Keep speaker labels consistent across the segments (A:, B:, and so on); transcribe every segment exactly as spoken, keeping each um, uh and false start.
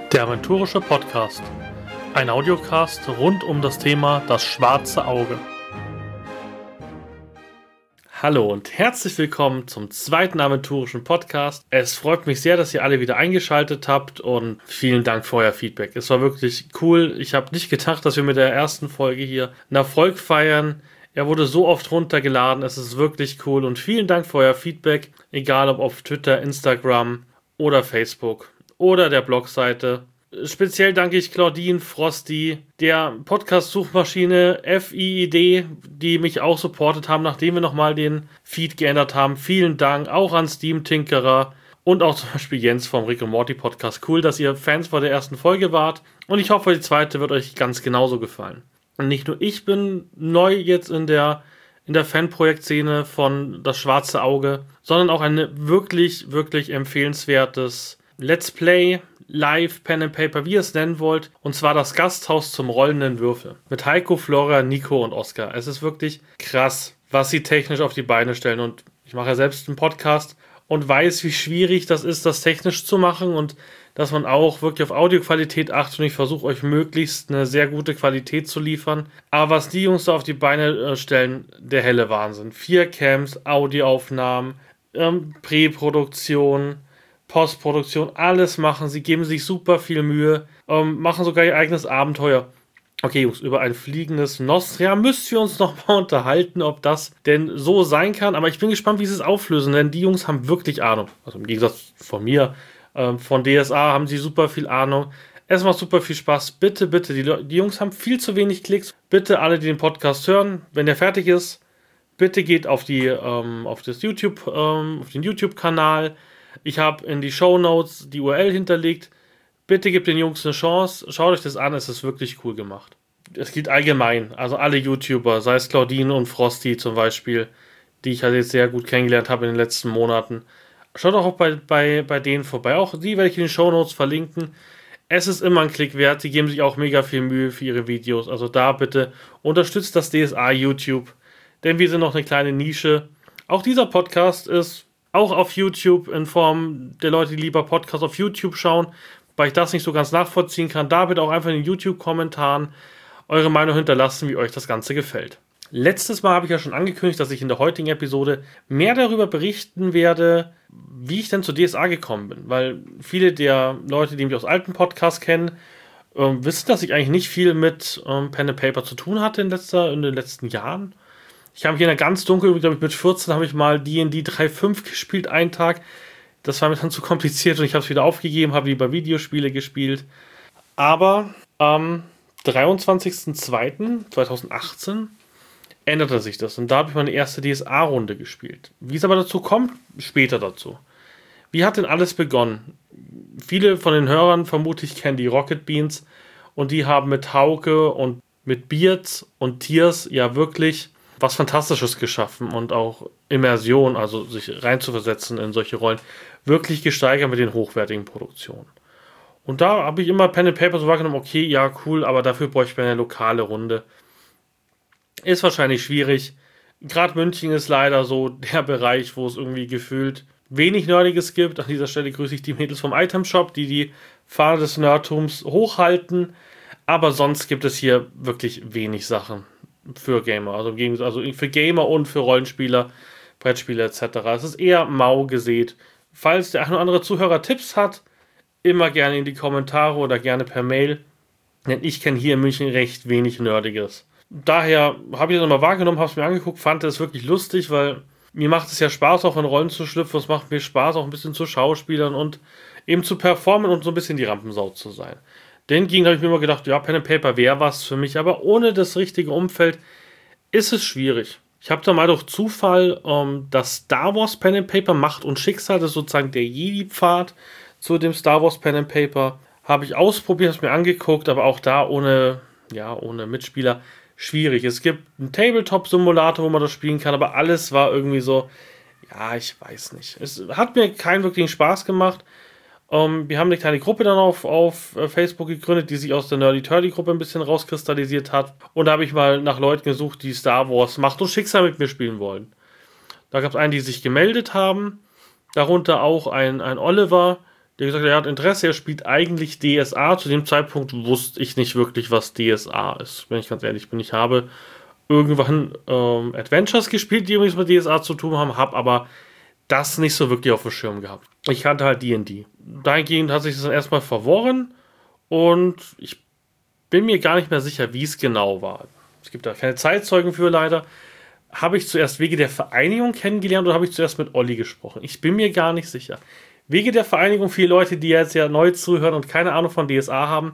A: Der aventurische Podcast. Ein Audiocast rund um das Thema das schwarze Auge. Hallo und herzlich willkommen zum zweiten aventurischen Podcast. Es freut mich sehr, dass ihr alle wieder eingeschaltet habt und vielen Dank für euer Feedback. Es war wirklich cool. Ich habe nicht gedacht, dass wir mit der ersten Folge hier einen Erfolg feiern. Er wurde so oft runtergeladen. Es ist wirklich cool und vielen Dank für euer Feedback. Egal ob auf Twitter, Instagram oder Facebook oder der Blogseite. Speziell danke ich Claudine, Frosty, der Podcast-Suchmaschine F I I D, die mich auch supportet haben, nachdem wir nochmal den Feed geändert haben. Vielen Dank auch an Steam Tinkerer und auch zum Beispiel Jens vom Rick und Morty Podcast. Cool, dass ihr Fans von der ersten Folge wart und ich hoffe, die zweite wird euch ganz genauso gefallen. Und nicht nur ich bin neu jetzt in der in der Fanprojektszene von Das Schwarze Auge, sondern auch ein wirklich, wirklich empfehlenswertes Let's Play, Live, Pen and Paper, wie ihr es nennen wollt, und zwar das Gasthaus zum rollenden Würfel. Mit Heiko, Flora, Nico und Oskar. Es ist wirklich krass, was sie technisch auf die Beine stellen. Und ich mache ja selbst einen Podcast und weiß, wie schwierig das ist, das technisch zu machen und dass man auch wirklich auf Audioqualität achtet. Und ich versuche euch möglichst eine sehr gute Qualität zu liefern. Aber was die Jungs da auf die Beine stellen, der helle Wahnsinn. Vier Cams, Audioaufnahmen, ähm, Präproduktion, Postproduktion, alles machen. Sie geben sich super viel Mühe, ähm, machen sogar ihr eigenes Abenteuer. Okay, Jungs, über ein fliegendes Nostria müsst ihr uns noch mal unterhalten, ob das denn so sein kann. Aber ich bin gespannt, wie sie es auflösen, denn die Jungs haben wirklich Ahnung. Also im Gegensatz von mir, ähm, von D S A haben sie super viel Ahnung. Es macht super viel Spaß. Bitte, bitte, die, die Jungs haben viel zu wenig Klicks. Bitte alle, die den Podcast hören, wenn der fertig ist, bitte geht auf die, ähm, auf das YouTube, ähm, auf den YouTube-Kanal. Ich habe in die Shownotes die U R L hinterlegt. Bitte gebt den Jungs eine Chance. Schaut euch das an, es ist wirklich cool gemacht. Es gilt allgemein, also alle YouTuber, sei es Claudine und Frosty zum Beispiel, die ich halt jetzt sehr gut kennengelernt habe in den letzten Monaten. Schaut auch bei, bei, bei denen vorbei. Auch die werde ich in den Shownotes verlinken. Es ist immer ein Klick wert. Die geben sich auch mega viel Mühe für ihre Videos. Also da bitte unterstützt das D S A YouTube, denn wir sind noch eine kleine Nische. Auch dieser Podcast ist auch auf YouTube in Form der Leute, die lieber Podcasts auf YouTube schauen, weil ich das nicht so ganz nachvollziehen kann. Da bitte auch einfach in den YouTube-Kommentaren eure Meinung hinterlassen, wie euch das Ganze gefällt. Letztes Mal habe ich ja schon angekündigt, dass ich in der heutigen Episode mehr darüber berichten werde, wie ich denn zu D S A gekommen bin. Weil viele der Leute, die mich aus alten Podcasts kennen, äh, wissen, dass ich eigentlich nicht viel mit ähm, Pen and Paper zu tun hatte in, letzter, in den letzten Jahren. Ich habe hier in der ganz dunkel, glaube ich, mit vierzehn habe ich mal D und D drei Punkt fünf gespielt, einen Tag. Das war mir dann zu kompliziert und ich habe es wieder aufgegeben, habe lieber Videospiele gespielt. Aber am dreiundzwanzigsten zweiten zweitausendachtzehn änderte sich das und da habe ich meine erste D S A-Runde gespielt. Wie es aber dazu kommt, später dazu. Wie hat denn alles begonnen? Viele von den Hörern vermutlich kennen die Rocket Beans und die haben mit Hauke und mit Beards und Tiers ja wirklich was Fantastisches geschaffen und auch Immersion, also sich reinzuversetzen in solche Rollen, wirklich gesteigert mit den hochwertigen Produktionen. Und da habe ich immer Pen and Paper so wahrgenommen, okay, ja, cool, aber dafür bräuchte ich eine lokale Runde. Ist wahrscheinlich schwierig. Gerade München ist leider so der Bereich, wo es irgendwie gefühlt wenig Nerdiges gibt. An dieser Stelle grüße ich die Mädels vom Item Shop, die die Fahne des Nerdtums hochhalten. Aber sonst gibt es hier wirklich wenig Sachen für Gamer, also, also für Gamer und für Rollenspieler, Brettspiele et cetera. Es ist eher mau gesät. Falls der ein oder andere Zuhörer Tipps hat, immer gerne in die Kommentare oder gerne per Mail, denn ich kenne hier in München recht wenig Nerdiges. Daher habe ich das nochmal wahrgenommen, habe es mir angeguckt, fand es wirklich lustig, weil mir macht es ja Spaß, auch in Rollen zu schlüpfen, es macht mir Spaß, auch ein bisschen zu Schauspielern und eben zu performen und so ein bisschen die Rampensau zu sein. Den ging, habe ich mir immer gedacht, ja, Pen and Paper wäre was für mich, aber ohne das richtige Umfeld ist es schwierig. Ich habe da mal durch Zufall ähm, das Star Wars Pen and Paper Macht und Schicksal, das ist sozusagen der Jedi-Pfad zu dem Star Wars Pen and Paper, habe ich ausprobiert, habe es mir angeguckt, aber auch da ohne, ja, ohne Mitspieler schwierig. Es gibt einen Tabletop-Simulator, wo man das spielen kann, aber alles war irgendwie so, ja, ich weiß nicht. Es hat mir keinen wirklichen Spaß gemacht. Um, wir haben eine kleine Gruppe dann auf, auf Facebook gegründet, die sich aus der Nerdy-Turdy-Gruppe ein bisschen rauskristallisiert hat. Und da habe ich mal nach Leuten gesucht, die Star Wars Macht und Schicksal mit mir spielen wollen. Da gab es einen, die sich gemeldet haben. Darunter auch ein, ein Oliver, der gesagt hat, er hat Interesse, er spielt eigentlich D S A. Zu dem Zeitpunkt wusste ich nicht wirklich, was D S A ist, wenn ich ganz ehrlich bin. Ich habe irgendwann ähm, Adventures gespielt, die übrigens mit D S A zu tun haben, habe aber das nicht so wirklich auf dem Schirm gehabt. Ich kannte halt D und D. Dahingehend hat sich das dann erstmal verworren und ich bin mir gar nicht mehr sicher, wie es genau war. Es gibt da keine Zeitzeugen für leider. Habe ich zuerst Wege der Vereinigung kennengelernt oder habe ich zuerst mit Olli gesprochen? Ich bin mir gar nicht sicher. Wege der Vereinigung, viele Leute, die jetzt ja neu zuhören und keine Ahnung von D S A haben.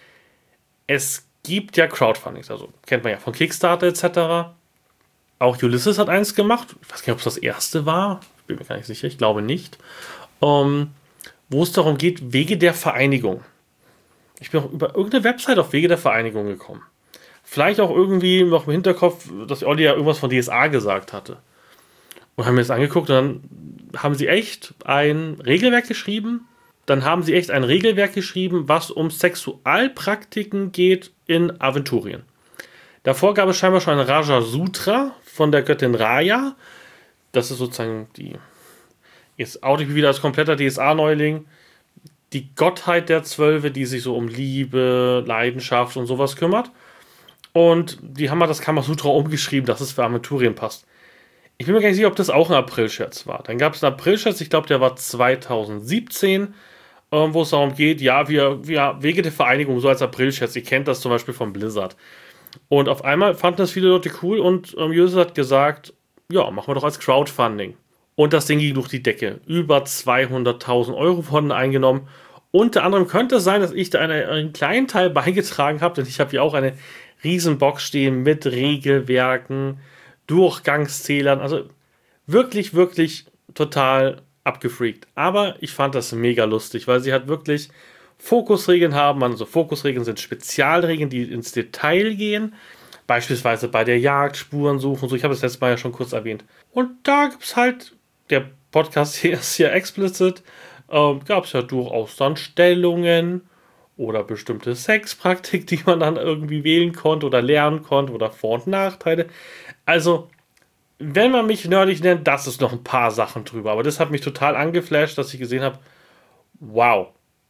A: Es gibt ja Crowdfundings, also kennt man ja von Kickstarter et cetera. Auch Ulysses hat eins gemacht. Ich weiß gar nicht, ob es das erste war. Ich bin mir gar nicht sicher, ich glaube nicht. Um, wo es darum geht, Wege der Vereinigung. Ich bin auch über irgendeine Website auf Wege der Vereinigung gekommen. Vielleicht auch irgendwie noch im Hinterkopf, dass Olli ja irgendwas von D S A gesagt hatte. Und haben mir das angeguckt und dann haben sie echt ein Regelwerk geschrieben. Dann haben sie echt ein Regelwerk geschrieben, was um Sexualpraktiken geht in Aventurien. Davor gab es scheinbar schon ein Raja Sutra von der Göttin Raya. Das ist sozusagen die, jetzt oute ich mich wieder als kompletter D S A-Neuling, die Gottheit der Zwölfe, die sich so um Liebe, Leidenschaft und sowas kümmert. Und die haben mal das Kamasutra umgeschrieben, dass es für Aventurien passt. Ich bin mir gar nicht sicher, ob das auch ein April-Scherz war. Dann gab es einen April-Scherz, ich glaube, der war zwanzig siebzehn, ähm, wo es darum geht, ja, wir, wir Wege der Vereinigung, so als April-Scherz. Ihr kennt das zum Beispiel von Blizzard. Und auf einmal fanden das viele Leute cool und ähm, User hat gesagt, ja, machen wir doch als Crowdfunding. Und das Ding ging durch die Decke. Über zweihunderttausend Euro wurden eingenommen. Unter anderem könnte es sein, dass ich da eine, einen kleinen Teil beigetragen habe, denn ich habe hier auch eine Riesenbox stehen mit Regelwerken, Durchgangszählern, also wirklich, wirklich total abgefreakt. Aber ich fand das mega lustig, weil sie halt wirklich Fokusregeln haben. Also Fokusregeln sind Spezialregeln, die ins Detail gehen. Beispielsweise bei der Jagd, Spuren suchen, so. Ich habe das letztes Mal ja schon kurz erwähnt. Und da gibt es halt, der Podcast hier ist ja explicit, ähm, gab es ja durchaus dann Stellungen oder bestimmte Sexpraktik, die man dann irgendwie wählen konnte oder lernen konnte oder Vor- und Nachteile. Also, wenn man mich nerdig nennt, das ist noch ein paar Sachen drüber. Aber das hat mich total angeflasht, dass ich gesehen habe, wow.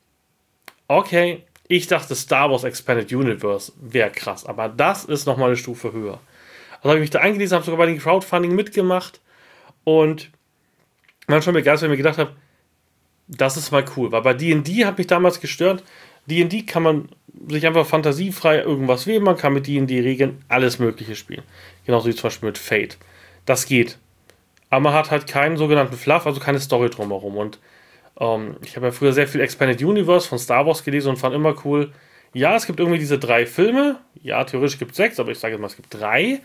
A: Okay, ich dachte Star Wars Expanded Universe wäre krass, aber das ist nochmal eine Stufe höher. Also habe ich mich da eingelesen, habe sogar bei den Crowdfunding mitgemacht und man schon begeistert, weil ich mir gedacht habe, das ist mal cool, weil bei D und D hat mich damals gestört. D und D kann man sich einfach fantasiefrei irgendwas wählen, man kann mit D und D-Regeln alles Mögliche spielen. Genauso wie zum Beispiel mit Fate. Das geht. Aber man hat halt keinen sogenannten Fluff, also keine Story drumherum. Und ähm, ich habe ja früher sehr viel Expanded Universe von Star Wars gelesen und fand immer cool, ja, es gibt irgendwie diese drei Filme. Ja, theoretisch gibt es sechs, aber ich sage jetzt mal, es gibt drei.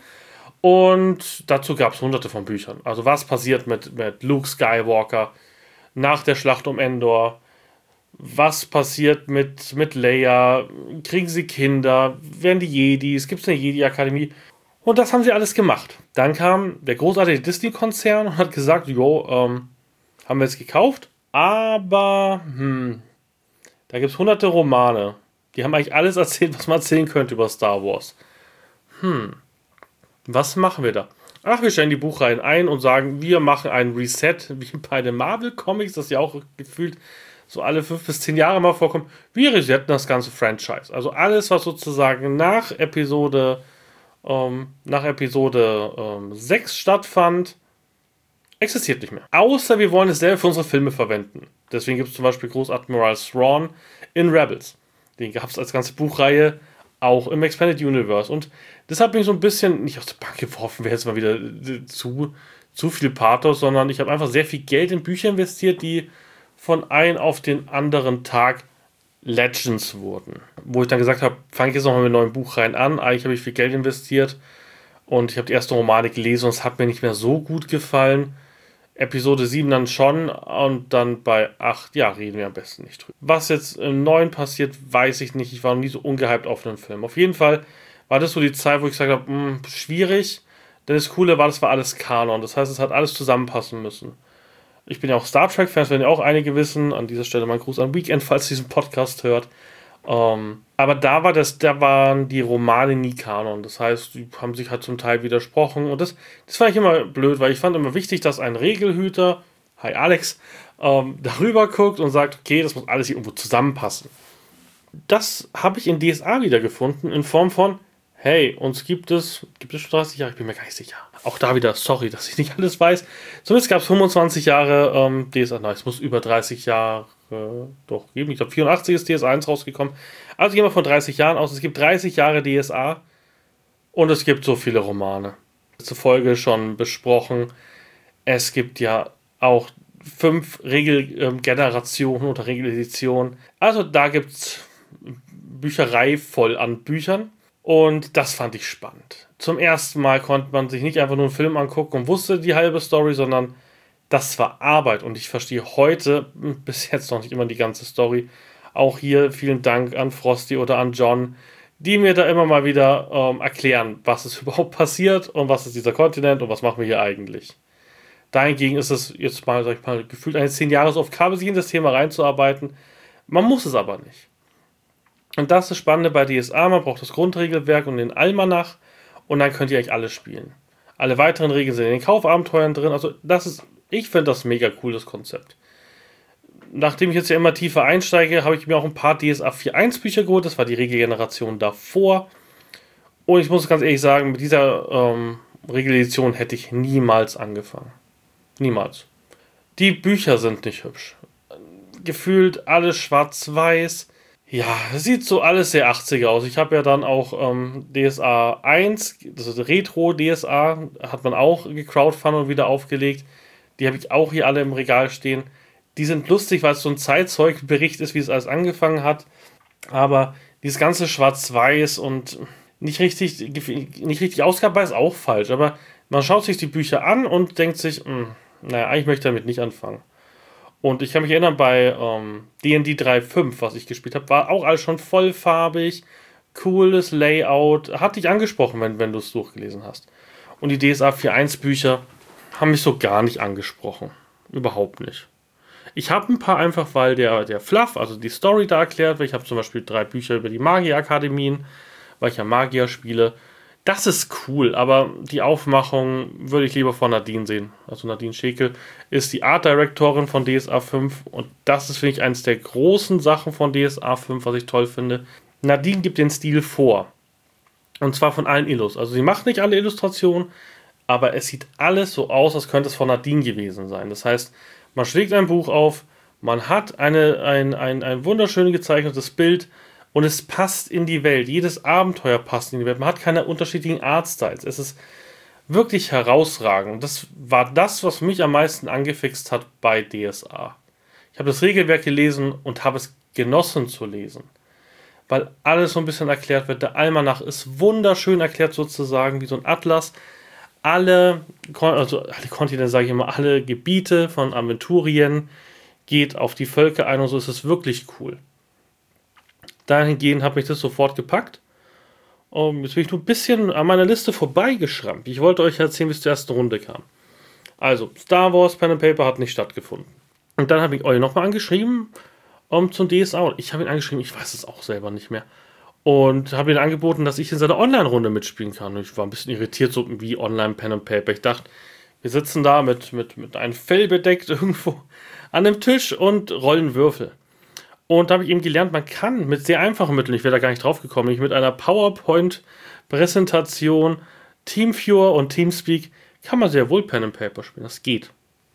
A: Und dazu gab es hunderte von Büchern. Also was passiert mit, mit Luke Skywalker nach der Schlacht um Endor? Was passiert mit, mit Leia? Kriegen sie Kinder? Werden die Jedis? Gibt es eine Jedi-Akademie? Und das haben sie alles gemacht. Dann kam der großartige Disney-Konzern und hat gesagt, jo, ähm, haben wir jetzt gekauft, aber hm, da gibt es hunderte Romane. Die haben eigentlich alles erzählt, was man erzählen könnte über Star Wars. Hm, was machen wir da? Ach, wir stellen die Buchreihen ein und sagen, wir machen ein Reset, wie bei den Marvel-Comics, das ja auch gefühlt so alle fünf bis zehn Jahre mal vorkommt. Wir resetten das ganze Franchise. Also alles, was sozusagen nach Episode, ähm, nach Episode ähm, sechs stattfand, existiert nicht mehr. Außer wir wollen es selber für unsere Filme verwenden. Deswegen gibt es zum Beispiel Großadmiral Thrawn in Rebels. Den gab es als ganze Buchreihe auch im Expanded Universe. Und das hat mich so ein bisschen, nicht aus der Bank geworfen, wäre jetzt mal wieder zu, zu viel Pathos, sondern ich habe einfach sehr viel Geld in Bücher investiert, die von einem auf den anderen Tag Legends wurden. Wo ich dann gesagt habe, fange ich jetzt nochmal mit neuen Buchreihen an. Eigentlich habe ich viel Geld investiert und ich habe die erste Romane gelesen und es hat mir nicht mehr so gut gefallen. Episode sieben dann schon und dann bei acht, ja, reden wir am besten nicht drüber. Was jetzt im neuen passiert, weiß ich nicht. Ich war noch nie so ungehypt auf einen Film. Auf jeden Fall war das so die Zeit, wo ich gesagt habe, mh, schwierig. Denn das Coole war, das war alles Kanon. Das heißt, es hat alles zusammenpassen müssen. Ich bin ja auch Star Trek-Fans, werden ja auch einige wissen. An dieser Stelle mal ein Gruß an Weekend, falls ihr diesen Podcast hört. Ähm, aber da war das, da waren die Romane nie Kanon. Das heißt, die haben sich halt zum Teil widersprochen. Und das, das fand ich immer blöd, weil ich fand immer wichtig, dass ein Regelhüter, hi Alex, ähm, darüber guckt und sagt, okay, das muss alles hier irgendwo zusammenpassen. Das habe ich in D S A wiedergefunden in Form von, hey, uns gibt es, gibt es schon dreißig Jahre? Ich bin mir gar nicht sicher. Auch da wieder, sorry, dass ich nicht alles weiß. Zumindest gab es fünfundzwanzig Jahre ähm, D S A, nein, es muss über dreißig Jahre äh, doch geben. Ich glaube, vierundachtzig ist D S A eins rausgekommen. Also gehen wir von dreißig Jahren aus. Es gibt dreißig Jahre D S A und es gibt so viele Romane. Letzte Folge schon besprochen. Es gibt ja auch fünf Regelgenerationen oder Regeleditionen. Also da gibt es Bücherei voll an Büchern. Und das fand ich spannend. Zum ersten Mal konnte man sich nicht einfach nur einen Film angucken und wusste die halbe Story, sondern das war Arbeit. Und ich verstehe heute bis jetzt noch nicht immer die ganze Story. Auch hier vielen Dank an Frosty oder an John, die mir da immer mal wieder ähm, erklären, was ist überhaupt passiert und was ist dieser Kontinent und was machen wir hier eigentlich. Dahingegen ist es jetzt mal, sag ich mal, gefühlt eine zehn Jahresaufgabe, sich in das Thema reinzuarbeiten. Man muss es aber nicht. Und das ist das Spannende bei D S A, man braucht das Grundregelwerk und den Almanach und dann könnt ihr eigentlich alles spielen. Alle weiteren Regeln sind in den Kaufabenteuern drin, also das ist, ich finde das mega cool, das Konzept. Nachdem ich jetzt ja immer tiefer einsteige, habe ich mir auch ein paar D S A vier Punkt eins Bücher geholt, das war die Regelgeneration davor. Und ich muss ganz ehrlich sagen, mit dieser ähm, Regeledition hätte ich niemals angefangen. Niemals. Die Bücher sind nicht hübsch. Gefühlt alles schwarz-weiß. Ja, es sieht so alles sehr achtziger aus. Ich habe ja dann auch ähm, D S A eins, das ist Retro-D S A, hat man auch gecrowdfundet und wieder aufgelegt. Die habe ich auch hier alle im Regal stehen. Die sind lustig, weil es so ein Zeitzeugbericht ist, wie es alles angefangen hat. Aber dieses ganze Schwarz-Weiß und nicht richtig, nicht richtig ausgabenbar ist auch falsch. Aber man schaut sich die Bücher an und denkt sich, mh, naja, eigentlich möchte ich damit nicht anfangen. Und ich kann mich erinnern, bei ähm, D und D drei Punkt fünf, was ich gespielt habe, war auch alles schon vollfarbig, cooles Layout. Hat dich angesprochen, wenn, wenn du es durchgelesen hast. Und die D S A vier Punkt eins Bücher haben mich so gar nicht angesprochen. Überhaupt nicht. Ich habe ein paar einfach, weil der, der Fluff, also die Story da erklärt wird. Ich habe zum Beispiel drei Bücher über die Magierakademien, weil ich ja Magier spiele. Das ist cool, aber die Aufmachung würde ich lieber von Nadine sehen. Also Nadine Schekel ist die Art Directorin von D S A fünf und das ist, finde ich, eines der großen Sachen von D S A fünf, was ich toll finde. Nadine gibt den Stil vor. Und zwar von allen Illus. Also sie macht nicht alle Illustrationen, aber es sieht alles so aus, als könnte es von Nadine gewesen sein. Das heißt, man schlägt ein Buch auf, man hat eine, ein, ein, ein wunderschön gezeichnetes Bild, und es passt in die Welt. Jedes Abenteuer passt in die Welt. Man hat keine unterschiedlichen Artstyles. Es ist wirklich herausragend. Das war das, was mich am meisten angefixt hat bei D S A. Ich habe das Regelwerk gelesen und habe es genossen zu lesen. Weil alles so ein bisschen erklärt wird. Der Almanach ist wunderschön erklärt sozusagen, wie so ein Atlas. Alle, also alle Kontinente, sage ich immer, alle Gebiete von Aventurien geht auf die Völker ein und so ist es wirklich cool. Dahingehend hat mich das sofort gepackt. Um, jetzt bin ich nur ein bisschen an meiner Liste vorbeigeschrammt. Ich wollte euch erzählen, wie es zur ersten Runde kam. Also, Star Wars Pen and Paper hat nicht stattgefunden. Und dann habe ich euch nochmal angeschrieben um, zum D S A. Ich habe ihn angeschrieben, ich weiß es auch selber nicht mehr. Und habe ihm angeboten, dass ich in seiner Online-Runde mitspielen kann. Und ich war ein bisschen irritiert, so wie Online Pen and Paper. Ich dachte, wir sitzen da mit, mit, mit einem Fell bedeckt irgendwo an einem Tisch und rollen Würfel. Und da habe ich eben gelernt, man kann mit sehr einfachen Mitteln, ich wäre da gar nicht drauf gekommen, ich mit einer PowerPoint-Präsentation, Teamviewer und Teamspeak kann man sehr wohl Pen and Paper spielen. Das geht.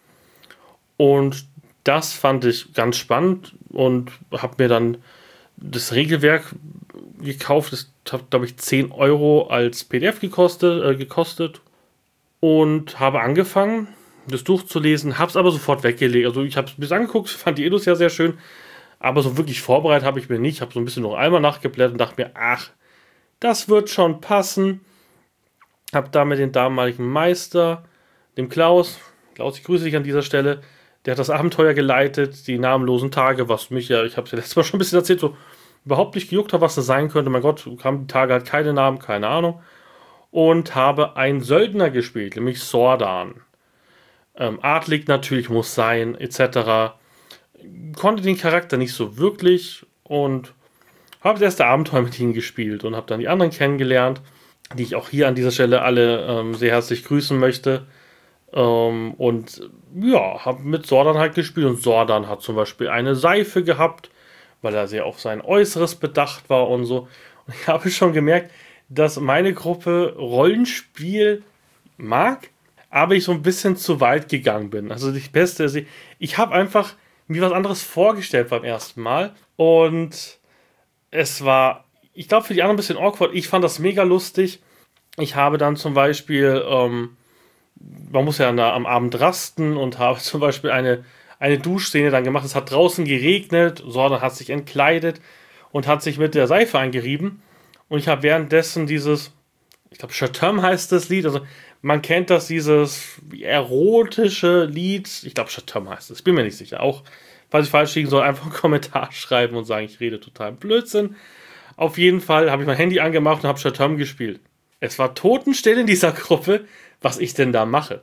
A: Und das fand ich ganz spannend und habe mir dann das Regelwerk gekauft. Das hat, glaube ich, zehn Euro als P D F gekostet, äh, gekostet und habe angefangen, das durchzulesen, habe es aber sofort weggelegt. Also ich habe es ein bisschen angeguckt, fand die Illus ja sehr schön. Aber so wirklich vorbereitet habe ich mir nicht. Ich habe so ein bisschen noch einmal nachgeblättert und dachte mir, ach, das wird schon passen. Habe da mit dem damaligen Meister, dem Klaus, Klaus, ich grüße dich an dieser Stelle, der hat das Abenteuer geleitet, die namenlosen Tage, was mich ja, ich habe es ja letztes Mal schon ein bisschen erzählt, so überhaupt nicht gejuckt hat, was das sein könnte. Mein Gott, kamen die Tage, hat keine Namen, keine Ahnung. Und habe einen Söldner gespielt, nämlich Sordan. Ähm, adlig natürlich muss sein, et cetera. Konnte den Charakter nicht so wirklich und habe das erste Abenteuer mit ihm gespielt und habe dann die anderen kennengelernt, die ich auch hier an dieser Stelle alle ähm, sehr herzlich grüßen möchte. Ähm, und ja, habe mit Sordan halt gespielt. Und Sordan hat zum Beispiel eine Seife gehabt, weil er sehr auf sein Äußeres bedacht war und so. Und ich habe schon gemerkt, dass meine Gruppe Rollenspiel mag, aber ich so ein bisschen zu weit gegangen bin. Also die beste, ich habe einfach mir was anderes vorgestellt beim ersten Mal und es war, ich glaube, für die anderen ein bisschen awkward. Ich fand das mega lustig. Ich habe dann zum Beispiel, ähm, man muss ja am Abend rasten und habe zum Beispiel eine, eine Duschszene dann gemacht. Es hat draußen geregnet, Sordan hat sich entkleidet und hat sich mit der Seife eingerieben. Und ich habe währenddessen dieses, ich glaube, Chatham heißt das Lied, also man kennt das, dieses erotische Lied, ich glaube, Chatham heißt es, ich bin mir nicht sicher. Auch, falls ich falsch liegen soll, einfach einen Kommentar schreiben und sagen, ich rede total Blödsinn. Auf jeden Fall habe ich mein Handy angemacht und habe Chatham gespielt. Es war totenstill in dieser Gruppe, was ich denn da mache.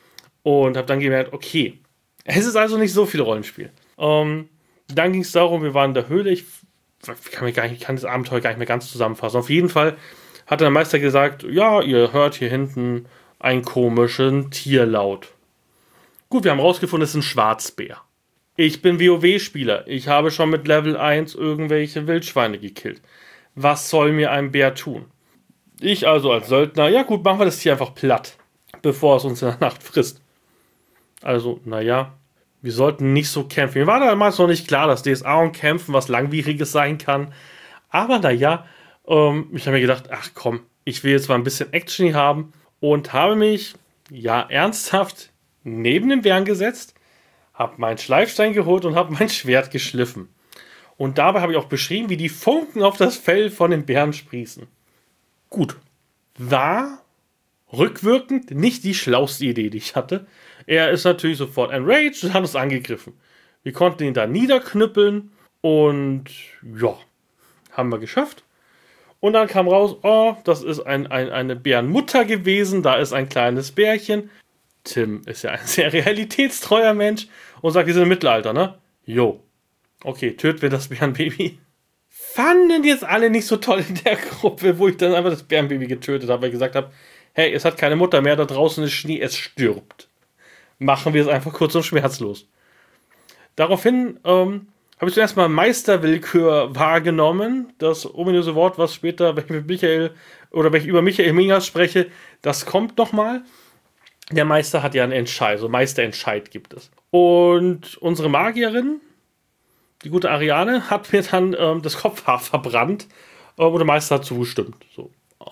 A: Und habe dann gemerkt, okay, es ist also nicht so viel Rollenspiel. Ähm, dann ging es darum, wir waren in der Höhle, ich kann, mir gar nicht, ich kann das Abenteuer gar nicht mehr ganz zusammenfassen. Auf jeden Fall hat der Meister gesagt, ja, ihr hört hier hinten einen komischen Tierlaut. Gut, wir haben rausgefunden, es ist ein Schwarzbär. Ich bin WoW-Spieler. Ich habe schon mit Level eins irgendwelche Wildschweine gekillt. Was soll mir ein Bär tun? Ich also als Söldner, ja gut, machen wir das Tier einfach platt, bevor es uns in der Nacht frisst. Also, naja, wir sollten nicht so kämpfen. Mir war damals noch nicht klar, dass D S A und Kämpfen was Langwieriges sein kann. Aber naja, ähm, ich habe mir gedacht, ach komm, ich will jetzt mal ein bisschen Action haben und habe mich, ja, ernsthaft neben den Bären gesetzt, habe meinen Schleifstein geholt und habe mein Schwert geschliffen. Und dabei habe ich auch beschrieben, wie die Funken auf das Fell von den Bären sprießen. Gut, war rückwirkend nicht die schlauste Idee, die ich hatte. Er ist natürlich sofort enraged und hat uns angegriffen. Wir konnten ihn da niederknüppeln und ja, haben wir geschafft. Und dann kam raus, oh, das ist ein, ein, eine Bärenmutter gewesen, da ist ein kleines Bärchen. Tim ist ja ein sehr realitätstreuer Mensch und sagt, wir sind im Mittelalter, ne? Jo. Okay, töten wir das Bärenbaby. Fanden jetzt alle nicht so toll in der Gruppe, wo ich dann einfach das Bärenbaby getötet habe, weil ich gesagt habe, hey, es hat keine Mutter mehr, da draußen ist Schnee, es stirbt. Machen wir es einfach kurz und schmerzlos. Daraufhin ähm, habe ich zuerst mal Meisterwillkür wahrgenommen, das ominöse Wort, was später, wenn ich mit Michael oder wenn ich über Michael Mingers spreche, das kommt nochmal. Der Meister hat ja einen Entscheid, also Meisterentscheid gibt es. Und unsere Magierin, die gute Ariane, hat mir dann ähm, das Kopfhaar verbrannt ähm, und der Meister hat zugestimmt. So,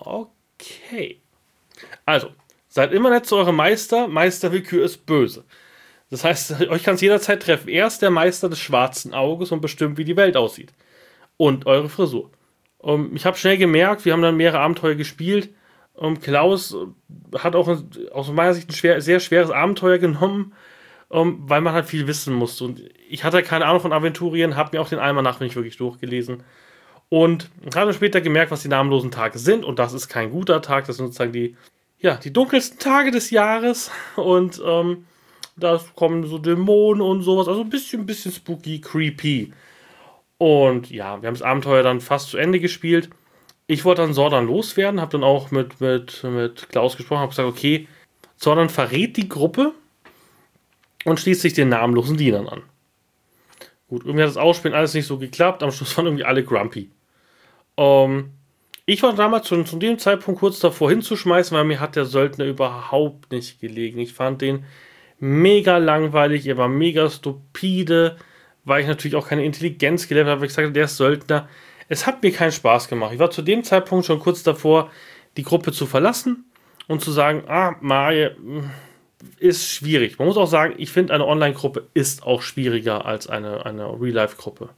A: okay. Also, seid immer nett zu eurem Meister. Meisterwillkür ist böse. Das heißt, euch kann es jederzeit treffen. Er ist der Meister des schwarzen Auges und bestimmt, wie die Welt aussieht. Und eure Frisur. Um, ich habe schnell gemerkt, wir haben dann mehrere Abenteuer gespielt. Um, Klaus hat auch ein, aus meiner Sicht ein schwer, sehr schweres Abenteuer genommen, um, weil man halt viel wissen musste. Und ich hatte keine Ahnung von Aventurien, habe mir auch den Almanach nicht wirklich durchgelesen. Und habe später gemerkt, was die namenlosen Tage sind. Und das ist kein guter Tag, das sind sozusagen die, ja, die dunkelsten Tage des Jahres. Und ähm, da kommen so Dämonen und sowas. Also ein bisschen, ein bisschen spooky, creepy. Und ja, wir haben das Abenteuer dann fast zu Ende gespielt. Ich wollte dann Sordan loswerden, habe dann auch mit, mit, mit Klaus gesprochen, habe gesagt, okay, Sordan verrät die Gruppe und schließt sich den namenlosen Dienern an. Gut, irgendwie hat das Ausspielen alles nicht so geklappt, am Schluss waren irgendwie alle grumpy. Ähm, ich war damals schon zu dem Zeitpunkt kurz davor hinzuschmeißen, weil mir hat der Söldner überhaupt nicht gelegen. Ich fand den mega langweilig, er war mega stupide, weil ich natürlich auch keine Intelligenz gelernt habe, weil ich gesagt habe, der ist Söldner. Es hat mir keinen Spaß gemacht. Ich war zu dem Zeitpunkt schon kurz davor, die Gruppe zu verlassen und zu sagen, ah, Marie ist schwierig. Man muss auch sagen, ich finde, eine Online-Gruppe ist auch schwieriger als eine, eine Real-Life-Gruppe.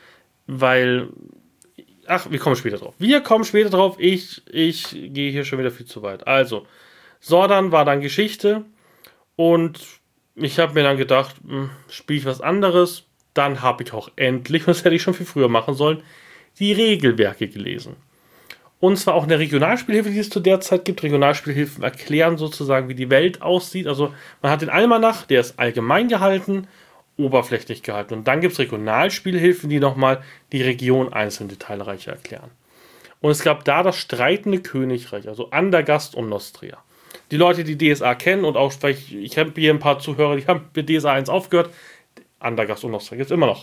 A: Weil, ach, wir kommen später drauf. Wir kommen später drauf. Ich, ich gehe hier schon wieder viel zu weit. Also, Sordan war dann Geschichte und ich habe mir dann gedacht, spiele ich was anderes. Dann habe ich auch endlich, das hätte ich schon viel früher machen sollen, die Regelwerke gelesen. Und zwar auch eine Regionalspielhilfe, die es zu der Zeit gibt. Regionalspielhilfen erklären sozusagen, wie die Welt aussieht. Also man hat den Almanach, der ist allgemein gehalten, oberflächlich gehalten. Und dann gibt es Regionalspielhilfen, die nochmal die Region einzeln detailreicher erklären. Und es gab da das streitende Königreich, also Andergast und Nostria. die Leute, die D S A kennen und auch, ich, ich habe hier ein paar Zuhörer, die haben mit D S A eins aufgehört, Andergast und Nostra gibt es immer noch.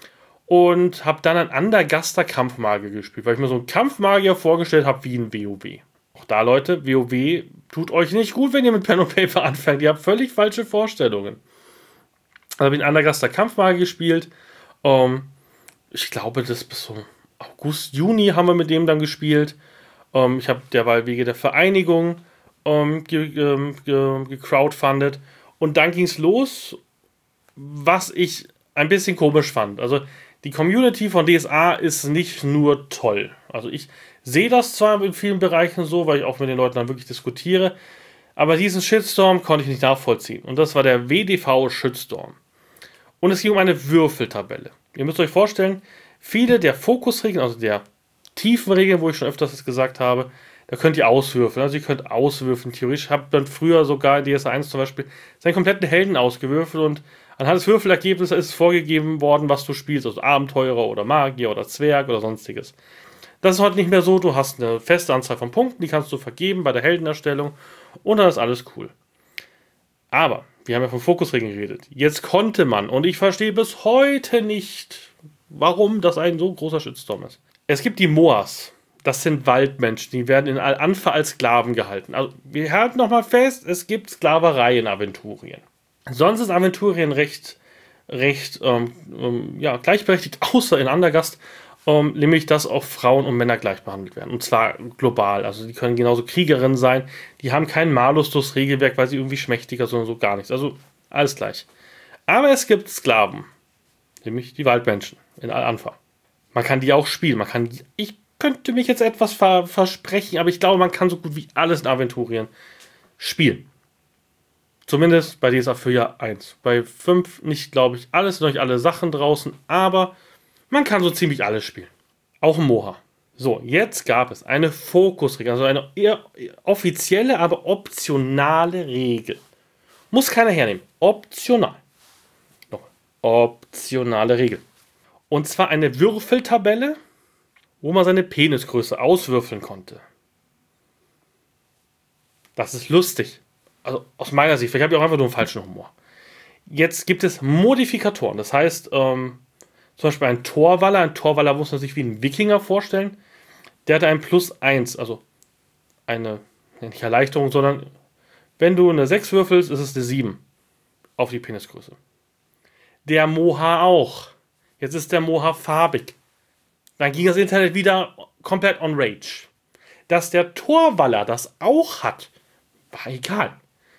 A: Und habe dann einen Andergaster Kampfmagier gespielt, weil ich mir so einen Kampfmagier vorgestellt habe wie ein WoW. Auch da, Leute, WoW tut euch nicht gut, wenn ihr mit Pen und Paper anfangt. Ihr habt völlig falsche Vorstellungen. Also habe ich einen Andergaster Kampfmagier gespielt. Ähm, ich glaube, das bis so August, Juni haben wir mit dem dann gespielt. Ähm, ich habe derweil Wege der Vereinigung ähm, ge, ge, ge, gecrowdfundet. Und dann ging es los, was ich ein bisschen komisch fand. Also die Community von D S A ist nicht nur toll. Also ich sehe das zwar in vielen Bereichen so, weil ich auch mit den Leuten dann wirklich diskutiere, aber diesen Shitstorm konnte ich nicht nachvollziehen. Und das war der W D V-Shitstorm. Und es ging um eine Würfeltabelle. Ihr müsst euch vorstellen, viele der Fokusregeln, also der tiefen Regeln, wo ich schon öfters gesagt habe, da könnt ihr auswürfeln. Also ihr könnt auswürfeln. Theoretisch habt dann früher sogar in D S A eins zum Beispiel seinen kompletten Helden ausgewürfelt und anhand des Würfelergebnisses ist vorgegeben worden, was du spielst. Also Abenteurer oder Magier oder Zwerg oder sonstiges. Das ist heute nicht mehr so. Du hast eine feste Anzahl von Punkten, die kannst du vergeben bei der Heldenerstellung und dann ist alles cool. Aber, wir haben ja von Fokusregeln geredet. Jetzt konnte man, und ich verstehe bis heute nicht, warum das ein so großer Shitstorm ist. Es gibt die Moas. Das sind Waldmenschen, die werden in Al-Anfa als Sklaven gehalten. Also, wir halten nochmal fest, es gibt Sklaverei in Aventurien. Sonst ist Aventurien recht, recht ähm, ähm, ja, gleichberechtigt, außer in Andergast, ähm, nämlich dass auch Frauen und Männer gleich behandelt werden. Und zwar global. Also die können genauso Kriegerinnen sein, die haben kein Malus durchs Regelwerk, weil sie irgendwie schmächtiger sind, sondern so gar nichts. Also alles gleich. Aber es gibt Sklaven, nämlich die Waldmenschen in Al-Anfa. Man kann die auch spielen. Man kann die, ich könnte mich jetzt etwas ver- versprechen, aber ich glaube, man kann so gut wie alles in Aventurien spielen. Zumindest bei D S A vier eins. Bei fünf nicht, glaube ich, alles, sind noch nicht alle Sachen draußen, aber man kann so ziemlich alles spielen. Auch Moha. So, jetzt gab es eine Fokusregel, also eine eher offizielle, aber optionale Regel. Muss keiner hernehmen. Optional. Noch. Optionale Regel. Und zwar eine Würfeltabelle, wo man seine Penisgröße auswürfeln konnte. Das ist lustig. Also aus meiner Sicht, vielleicht habe ich auch einfach nur einen falschen Humor. Jetzt gibt es Modifikatoren. Das heißt, ähm, zum Beispiel ein Torwaller. Ein Torwaller muss man sich wie ein Wikinger vorstellen. Der hat ein Plus eins, also eine, nicht Erleichterung, sondern wenn du eine sechs würfelst, ist es eine sieben auf die Penisgröße. Der Moha auch. Jetzt ist der Moha farbig. Dann ging das Internet wieder komplett on Rage. Dass der Torwaller das auch hat, war egal.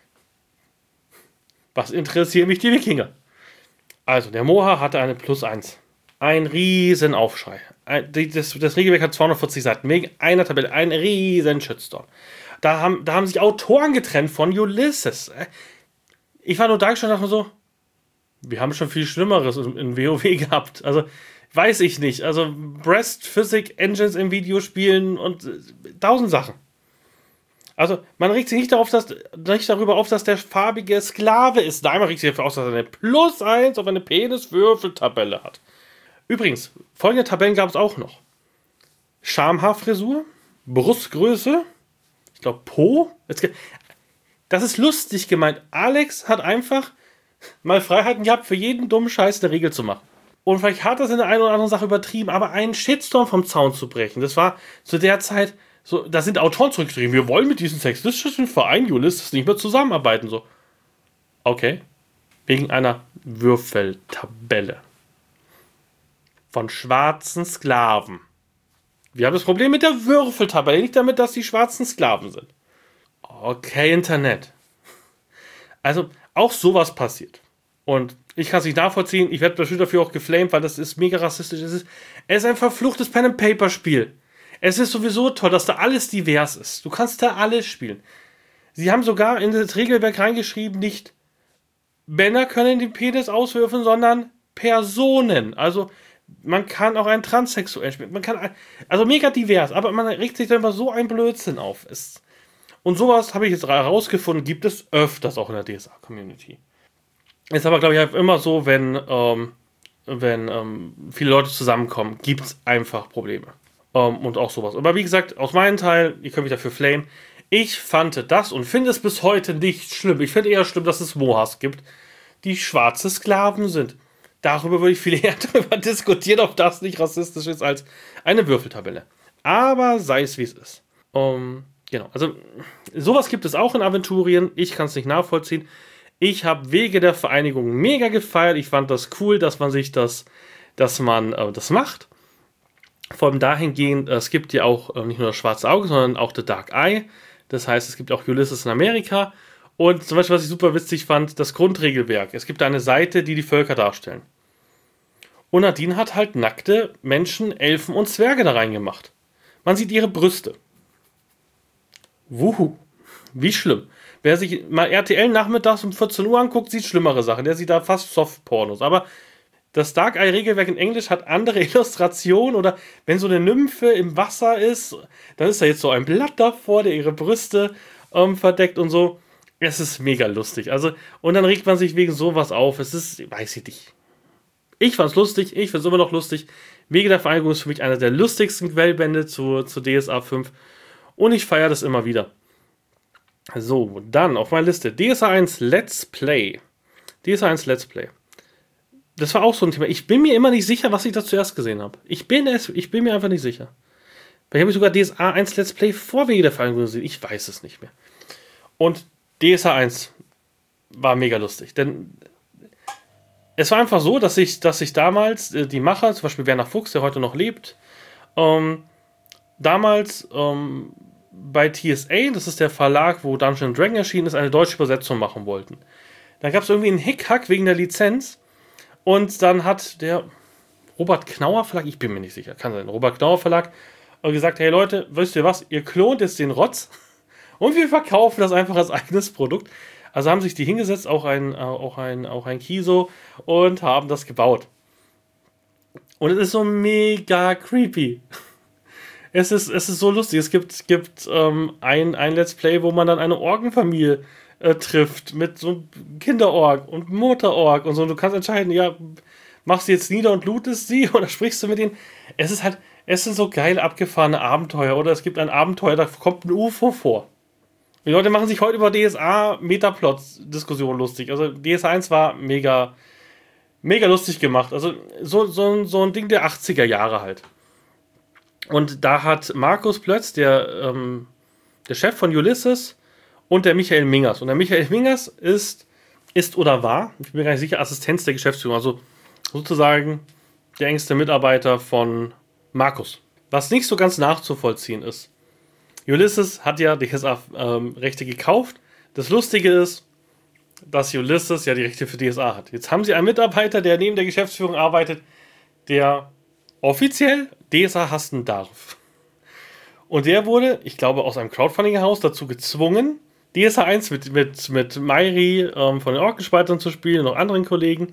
A: Was interessieren mich die Wikinger? Also, der Moha hatte eine Plus eins. Ein riesen Aufschrei. Ein, das, das Regelwerk hat zweihundertvierzig Seiten. Wegen einer Tabelle. Ein riesen Shitstorm. Da haben, da haben sich Autoren getrennt von Ulysses. Ich war nur da gestanden und dachte mir so, wir haben schon viel Schlimmeres in, in WoW gehabt. Also, weiß ich nicht. Also, Breast Physics Engines in Videospielen und äh, tausend Sachen. Also, man regt sich nicht, darauf, dass, nicht darüber auf, dass der farbige Sklave ist. Nein, man regt sich dafür aus, dass er eine Plus eins auf eine Peniswürfeltabelle hat. Übrigens, folgende Tabellen gab es auch noch. Schamhaarfrisur, Brustgröße, ich glaube Po. Das ist lustig gemeint. Alex hat einfach mal Freiheiten gehabt, für jeden dummen Scheiß eine Regel zu machen. Und vielleicht hat das in der einen oder anderen Sache übertrieben, aber einen Shitstorm vom Zaun zu brechen, das war zu der Zeit... So, da sind Autoren zurückgetreten. Wir wollen mit diesem sexistischen Verein Ulysses nicht mehr zusammenarbeiten. So, okay. Wegen einer Würfeltabelle. Von schwarzen Sklaven. Wir haben das Problem mit der Würfeltabelle, nicht damit, dass die schwarzen Sklaven sind. Okay, Internet. Also, auch sowas passiert. Und ich kann es nicht nachvollziehen. Ich werde bestimmt dafür auch geflamed, weil das ist mega rassistisch. Es ist, es ist ein verfluchtes Pen-and-Paper-Spiel. Es ist sowieso toll, dass da alles divers ist. Du kannst da alles spielen. Sie haben sogar in das Regelwerk reingeschrieben, nicht Männer können den Penis auswürfen, sondern Personen. Also man kann auch einen Transsexuellen spielen. Man kann, also mega divers, aber man regt sich dann immer so ein Blödsinn auf. Es, und sowas habe ich jetzt herausgefunden, gibt es öfters auch in der D S A-Community. Ist aber, glaube ich, halt immer so, wenn, ähm, wenn ähm, viele Leute zusammenkommen, gibt es einfach Probleme. Um, und auch sowas. Aber wie gesagt, aus meinem Teil, ihr könnt mich dafür flamen, Ich fand das und finde es bis heute nicht schlimm. Ich finde eher schlimm, dass es Mohas gibt, die schwarze Sklaven sind. Darüber würde ich viel eher darüber diskutieren, ob das nicht rassistisch ist als eine Würfeltabelle. Aber sei es wie es ist. Um, genau, also sowas gibt es auch in Aventurien. Ich kann es nicht nachvollziehen. Ich habe Wege der Vereinigung mega gefeiert. Ich fand das cool, dass man sich das, dass man äh, das macht. Vor allem dahingehend, es gibt ja auch äh, nicht nur das schwarze Auge, sondern auch The Dark Eye. Das heißt, es gibt auch Ulysses in Amerika. Und zum Beispiel, was ich super witzig fand, das Grundregelwerk. Es gibt eine Seite, die die Völker darstellen. Und Nadine hat halt nackte Menschen, Elfen und Zwerge da reingemacht. Man sieht ihre Brüste. Wuhu. Wie schlimm. Wer sich mal R T L nachmittags um vierzehn Uhr anguckt, sieht schlimmere Sachen. Der sieht da fast Soft-Pornos. Aber das Dark Eye-Regelwerk in Englisch hat andere Illustrationen. Oder wenn so eine Nymphe im Wasser ist, dann ist da jetzt so ein Blatt davor, der ihre Brüste ähm, verdeckt und so. Es ist mega lustig. Also, und dann regt man sich wegen sowas auf. Es ist, weiß ich nicht. Ich fand's lustig, ich find's immer noch lustig. Wege der Vereinigung ist für mich einer der lustigsten Quellbände zu, zu D S A fünf. Und ich feiere das immer wieder. So, dann auf meiner Liste. D S A eins Let's Play. D S A eins Let's Play. Das war auch so ein Thema. Ich bin mir immer nicht sicher, was ich da zuerst gesehen habe. Ich bin, es, ich bin mir einfach nicht sicher. Vielleicht habe ich sogar D S A eins Let's Play vor Wege der Vereinigung gesehen. Ich weiß es nicht mehr. Und D S A eins war mega lustig. Denn es war einfach so, dass ich, dass ich damals äh, die Macher, zum Beispiel Werner Fuchs, der heute noch lebt, ähm, damals ähm, bei T S A, das ist der Verlag, wo Dungeons and Dragons erschienen ist, eine deutsche Übersetzung machen wollten. Dann gab es irgendwie einen Hickhack wegen der Lizenz und dann hat der Robert Knauer Verlag, ich bin mir nicht sicher, kann sein, Robert Knauer Verlag, äh, gesagt, hey Leute, wisst ihr was, ihr klont jetzt den Rotz und wir verkaufen das einfach als eigenes Produkt. Also haben sich die hingesetzt, auch ein, äh, auch ein, auch ein Kiso, und haben das gebaut. Und es ist so mega creepy. Es ist, es ist so lustig. Es gibt, gibt ähm, ein, ein Let's Play, wo man dann eine Orgenfamilie äh, trifft, mit so einem Kinderorg und Mutterorg und so. Und du kannst entscheiden, ja, machst du jetzt nieder und lootest sie oder sprichst du mit denen? Es ist halt, es sind so geil abgefahrene Abenteuer. Oder es gibt ein Abenteuer, da kommt ein U F O vor. Die Leute machen sich heute über D S A-Metaplots-Diskussionen lustig. Also D S A eins war mega, mega lustig gemacht. Also so, so, so ein Ding der achtziger Jahre halt. Und da hat Markus Plötz, der, ähm, der Chef von Ulysses, und der Michael Mingers. Und der Michael Mingers ist, ist oder war, ich bin mir gar nicht sicher, Assistenz der Geschäftsführung. Also sozusagen der engste Mitarbeiter von Markus. Was nicht so ganz nachzuvollziehen ist. Ulysses hat ja die D S A-Rechte ähm, gekauft. Das Lustige ist, dass Ulysses ja die Rechte für D S A hat. Jetzt haben sie einen Mitarbeiter, der neben der Geschäftsführung arbeitet, der offiziell D S A hassen darf. Und der wurde, ich glaube, aus einem Crowdfunding-Haus dazu gezwungen, D S A eins mit, mit, mit Mairi ähm, von den Orkenspaltern zu spielen und noch anderen Kollegen.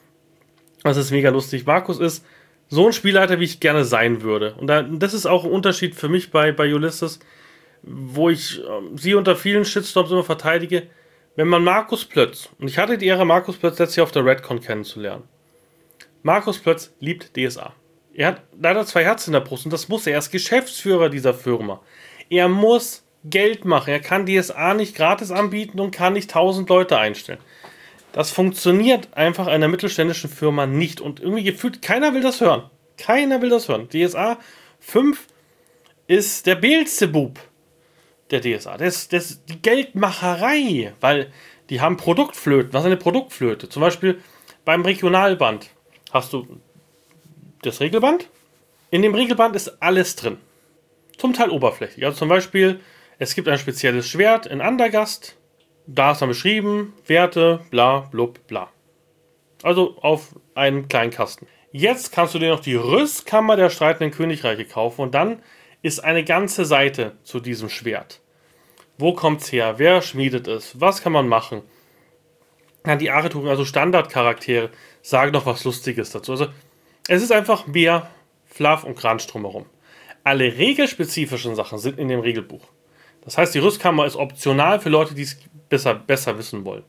A: Das ist mega lustig. Markus ist so ein Spielleiter, wie ich gerne sein würde. Und da, das ist auch ein Unterschied für mich bei, bei Ulysses, wo ich ähm, sie unter vielen Shitstorms immer verteidige. Wenn man Markus Plötz, und ich hatte die Ehre, Markus Plötz letztes Jahr auf der Redcon kennenzulernen. Markus Plötz liebt D S A. Er hat leider zwei Herzen in der Brust und das muss er. Er ist Geschäftsführer dieser Firma. Er muss Geld machen. Er kann D S A nicht gratis anbieten und kann nicht tausend Leute einstellen. Das funktioniert einfach einer mittelständischen Firma nicht. Und irgendwie gefühlt, keiner will das hören. Keiner will das hören. D S A fünf ist der Beelzebub der D S A. Das ist, das ist die Geldmacherei. Weil die haben Produktflöten. Was ist eine Produktflöte? Zum Beispiel beim Regionalband hast du das Regelband. In dem Regelband ist alles drin. Zum Teil oberflächlich. Also zum Beispiel, es gibt ein spezielles Schwert in Andergast. Da ist dann beschrieben, Werte, bla, blub, bla. Also auf einem kleinen Kasten. Jetzt kannst du dir noch die Rüstkammer der streitenden Königreiche kaufen und dann ist eine ganze Seite zu diesem Schwert. Wo kommt's her? Wer schmiedet es? Was kann man machen? Ja, die Arituren, also Standardcharaktere, sagen noch was Lustiges dazu. Also es ist einfach mehr Fluff und Kranz drumherum. Alle regelspezifischen Sachen sind in dem Regelbuch. Das heißt, die Rüstkammer ist optional für Leute, die es besser, besser wissen wollen.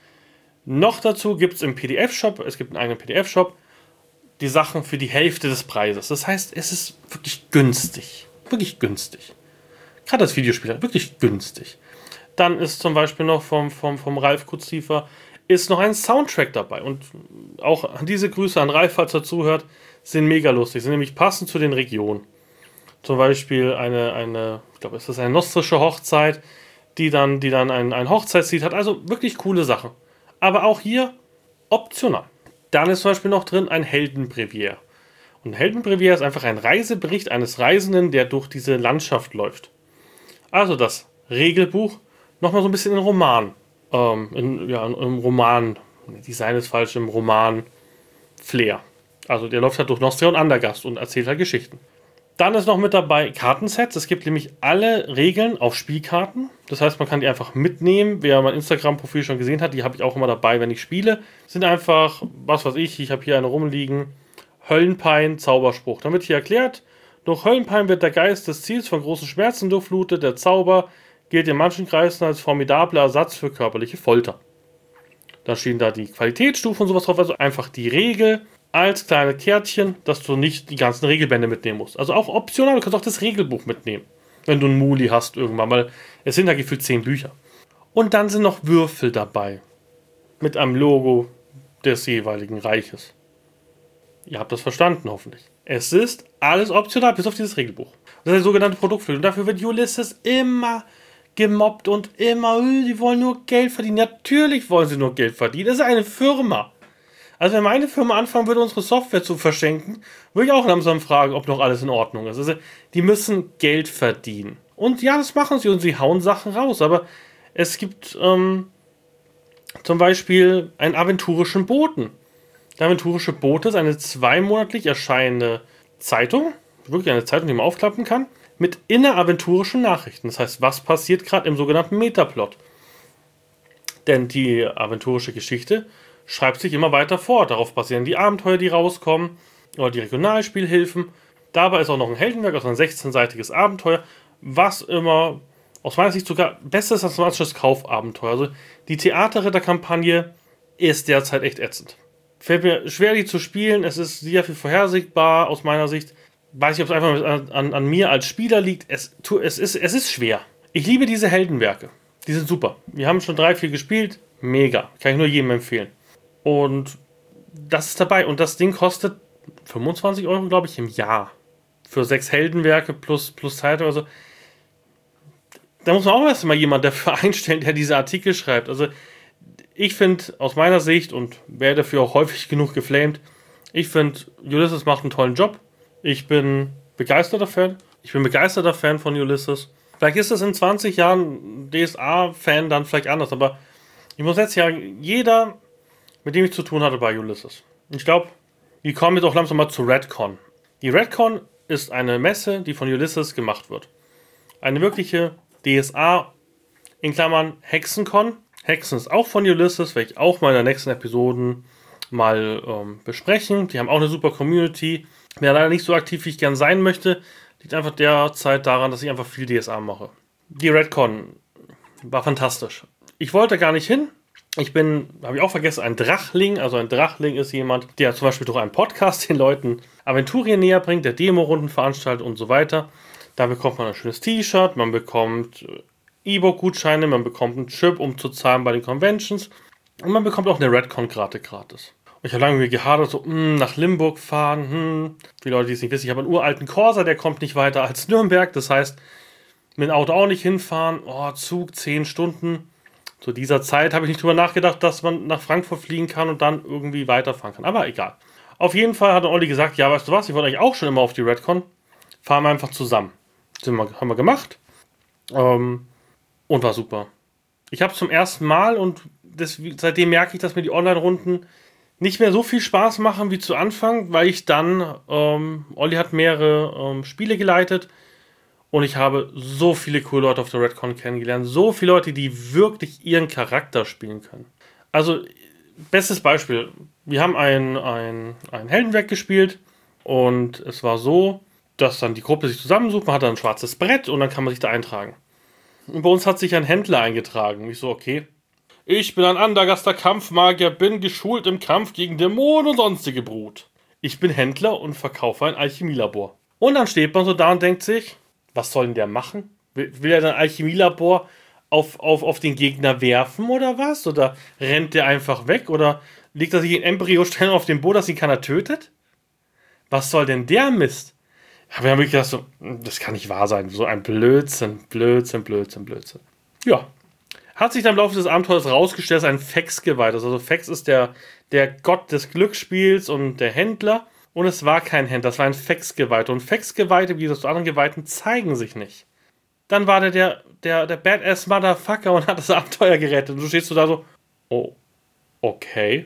A: Noch dazu gibt es im P D F-Shop, es gibt einen eigenen P D F-Shop, die Sachen für die Hälfte des Preises. Das heißt, es ist wirklich günstig. Wirklich günstig. gerade als Videospieler, wirklich günstig. Dann ist zum Beispiel noch vom, vom, vom Ralf Kutziefer ist noch ein Soundtrack dabei. Und auch diese Grüße an Ralf, falls er zuhört, sind mega lustig, sind nämlich passend zu den Regionen. Zum Beispiel eine, eine ich glaube, es ist eine nostrische Hochzeit, die dann, die dann ein, ein Hochzeitslied hat. Also wirklich coole Sachen. Aber auch hier optional. Dann ist zum Beispiel noch drin ein Heldenbrevier. Und ein Heldenbrevier ist einfach ein Reisebericht eines Reisenden, der durch diese Landschaft läuft. Also das Regelbuch nochmal so ein bisschen in Roman. Ähm, in, ja, im Roman, Design ist falsch, im Roman Flair. Also der läuft halt durch Nostria und Andergast und erzählt halt Geschichten. Dann ist noch mit dabei Kartensets. Es gibt nämlich alle Regeln auf Spielkarten. Das heißt, man kann die einfach mitnehmen. Wer mein Instagram-Profil schon gesehen hat, die habe ich auch immer dabei, wenn ich spiele. Sind einfach, was weiß ich, ich habe hier eine rumliegen. Höllenpein, Zauberspruch. Damit hier erklärt, durch Höllenpein wird der Geist des Ziels von großen Schmerzen durchflutet. Der Zauber gilt in manchen Kreisen als formidabler Ersatz für körperliche Folter. Da stehen da die Qualitätsstufen und sowas drauf. Also einfach die Regel als kleine Kärtchen, dass du nicht die ganzen Regelbände mitnehmen musst. Also auch optional, du kannst auch das Regelbuch mitnehmen, wenn du einen Muli hast irgendwann, weil es sind ja gefühlt zehn Bücher. Und dann sind noch Würfel dabei, mit einem Logo des jeweiligen Reiches. Ihr habt das verstanden, hoffentlich. Es ist alles optional, bis auf dieses Regelbuch. Das ist der sogenannte Produktflügel. Und dafür wird Ulysses immer gemobbt und immer, die wollen nur Geld verdienen. Natürlich wollen sie nur Geld verdienen. Das ist eine Firma. Also wenn meine Firma anfangen würde, unsere Software zu verschenken, würde ich auch langsam fragen, ob noch alles in Ordnung ist. Also die müssen Geld verdienen. Und ja, das machen sie und sie hauen Sachen raus. Aber es gibt ähm, zum Beispiel einen aventurischen Boten. Der aventurische Bote ist eine zweimonatlich erscheinende Zeitung, wirklich eine Zeitung, die man aufklappen kann, mit inneraventurischen Nachrichten. Das heißt, was passiert gerade im sogenannten Metaplot. Denn die aventurische Geschichte schreibt sich immer weiter fort. Darauf basieren die Abenteuer, die rauskommen, oder die Regionalspielhilfen. Dabei ist auch noch ein Heldenwerk, also ein sechzehnseitiges Abenteuer, was immer aus meiner Sicht sogar besser ist als ein klassisches Kaufabenteuer. Also die Theaterritterkampagne ist derzeit echt ätzend. Fällt mir schwer, die zu spielen. Es ist sehr viel vorhersehbar aus meiner Sicht. Weiß nicht, ob es einfach an, an, an mir als Spieler liegt. Es, es, ist, es ist schwer. Ich liebe diese Heldenwerke. Die sind super. Wir haben schon drei, vier gespielt. Mega. Kann ich nur jedem empfehlen. Und das ist dabei. Und das Ding kostet fünfundzwanzig Euro, glaube ich, im Jahr. Für sechs Heldenwerke plus, plus Zeit oder so. Da muss man auch erst mal jemand dafür einstellen, der diese Artikel schreibt. Also ich finde aus meiner Sicht, und werde dafür auch häufig genug geflamed, ich finde, Ulysses macht einen tollen Job. Ich bin begeisterter Fan. Ich bin begeisterter Fan von Ulysses. Vielleicht ist es in zwanzig Jahren D S A-Fan dann vielleicht anders, aber ich muss jetzt sagen, jeder, mit dem ich zu tun hatte bei Ulysses. Ich glaube, wir kommen jetzt auch langsam mal zu Redcon. Die Redcon ist eine Messe, die von Ulysses gemacht wird. Eine wirkliche D S A, in Klammern Hexencon. Hexen ist auch von Ulysses, werde ich auch mal in den nächsten Episoden mal ähm, besprechen. Die haben auch eine super Community. Wer leider nicht so aktiv, wie ich gern sein möchte, liegt einfach derzeit daran, dass ich einfach viel D S A mache. Die Redcon war fantastisch. Ich wollte gar nicht hin. Ich bin, habe ich auch vergessen, ein Drachling. Also ein Drachling ist jemand, der zum Beispiel durch einen Podcast den Leuten Aventurien näher bringt, der Demo-Runden veranstaltet und so weiter. Da bekommt man ein schönes T-Shirt, man bekommt E-Book-Gutscheine, man bekommt einen Chip, um zu zahlen bei den Conventions. Und man bekommt auch eine Redcon-Karte gratis. Und ich habe lange mit mir gehadert, so, mh, nach Limburg fahren, hm. Für die Leute, die es nicht wissen, ich habe einen uralten Corsa, der kommt nicht weiter als Nürnberg. Das heißt, mit dem Auto auch nicht hinfahren. Oh, Zug, zehn Stunden. Zu dieser Zeit habe ich nicht drüber nachgedacht, dass man nach Frankfurt fliegen kann und dann irgendwie weiterfahren kann. Aber egal. Auf jeden Fall hat Olli gesagt, ja, weißt du was, ich wollte eigentlich auch schon immer auf die Redcon. Fahren wir einfach zusammen. Das haben wir gemacht. Ähm, und war super. Ich habe es zum ersten Mal und das, seitdem merke ich, dass mir die Online-Runden nicht mehr so viel Spaß machen wie zu Anfang, weil ich dann, ähm, Olli hat mehrere ähm, Spiele geleitet und ich habe so viele coole Leute auf der Redcon kennengelernt. So viele Leute, die wirklich ihren Charakter spielen können. Also, bestes Beispiel. Wir haben ein, ein, ein Heldenwerk gespielt und es war so, dass dann die Gruppe sich zusammensucht, man hat dann ein schwarzes Brett und dann kann man sich da eintragen. Und bei uns hat sich ein Händler eingetragen. Ich so, okay. Ich bin ein Andergaster Kampfmagier, bin geschult im Kampf gegen Dämonen und sonstige Brut. Ich bin Händler und verkaufe ein Alchemielabor. Und dann steht man so da und denkt sich, was soll denn der machen? Will, will er dann Alchemielabor auf, auf, auf den Gegner werfen oder was? Oder rennt der einfach weg? Oder legt er sich in Embryostellung auf den Boden, dass ihn keiner tötet? Was soll denn der Mist? Aber wir haben wirklich gedacht, so, das kann nicht wahr sein. So ein Blödsinn, Blödsinn, Blödsinn, Blödsinn. Ja. Hat sich dann im Laufe des Abenteuers rausgestellt, dass ein Fex geweiht ist. Also Fex ist der, der Gott des Glücksspiels und der Händler. Und es war kein Händler, es war ein Fex-Geweihter. Und Fex-Geweihte, wie das zu anderen Geweihten, zeigen sich nicht. Dann war der der, der, der Badass-Motherfucker und hat das Abenteuer gerettet. Und du stehst so da so, oh, okay,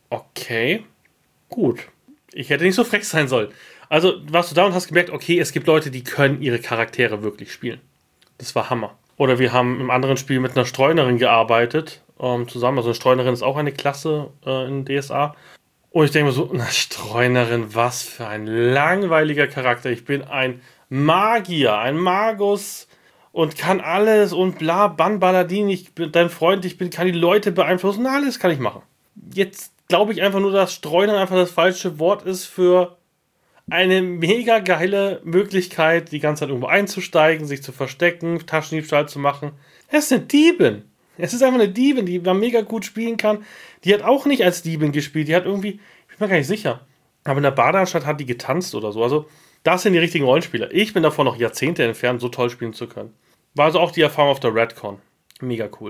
A: okay, gut. Ich hätte nicht so frech sein sollen. Also warst du da und hast gemerkt, okay, es gibt Leute, die können ihre Charaktere wirklich spielen. Das war Hammer. Oder wir haben im anderen Spiel mit einer Streunerin gearbeitet, ähm, zusammen. Also eine Streunerin ist auch eine Klasse äh, in D S A. Und ich denke mir so, eine Streunerin, was für ein langweiliger Charakter. Ich bin ein Magier, ein Magus und kann alles und bla, Ban-Baladin, ich bin dein Freund, ich bin, kann die Leute beeinflussen, alles kann ich machen. Jetzt glaube ich einfach nur, dass Streunern einfach das falsche Wort ist für eine mega geile Möglichkeit, die ganze Zeit irgendwo einzusteigen, sich zu verstecken, Taschendiebstahl zu machen. Es ist eine Diebin. Es ist einfach eine Diebin, die man mega gut spielen kann. Die hat auch nicht als Diebin gespielt. Die hat irgendwie, ich bin mir gar nicht sicher, aber in der Badeanstalt hat die getanzt oder so. Also das sind die richtigen Rollenspieler. Ich bin davon noch Jahrzehnte entfernt, so toll spielen zu können. War also auch die Erfahrung auf der Redcon. Mega cool.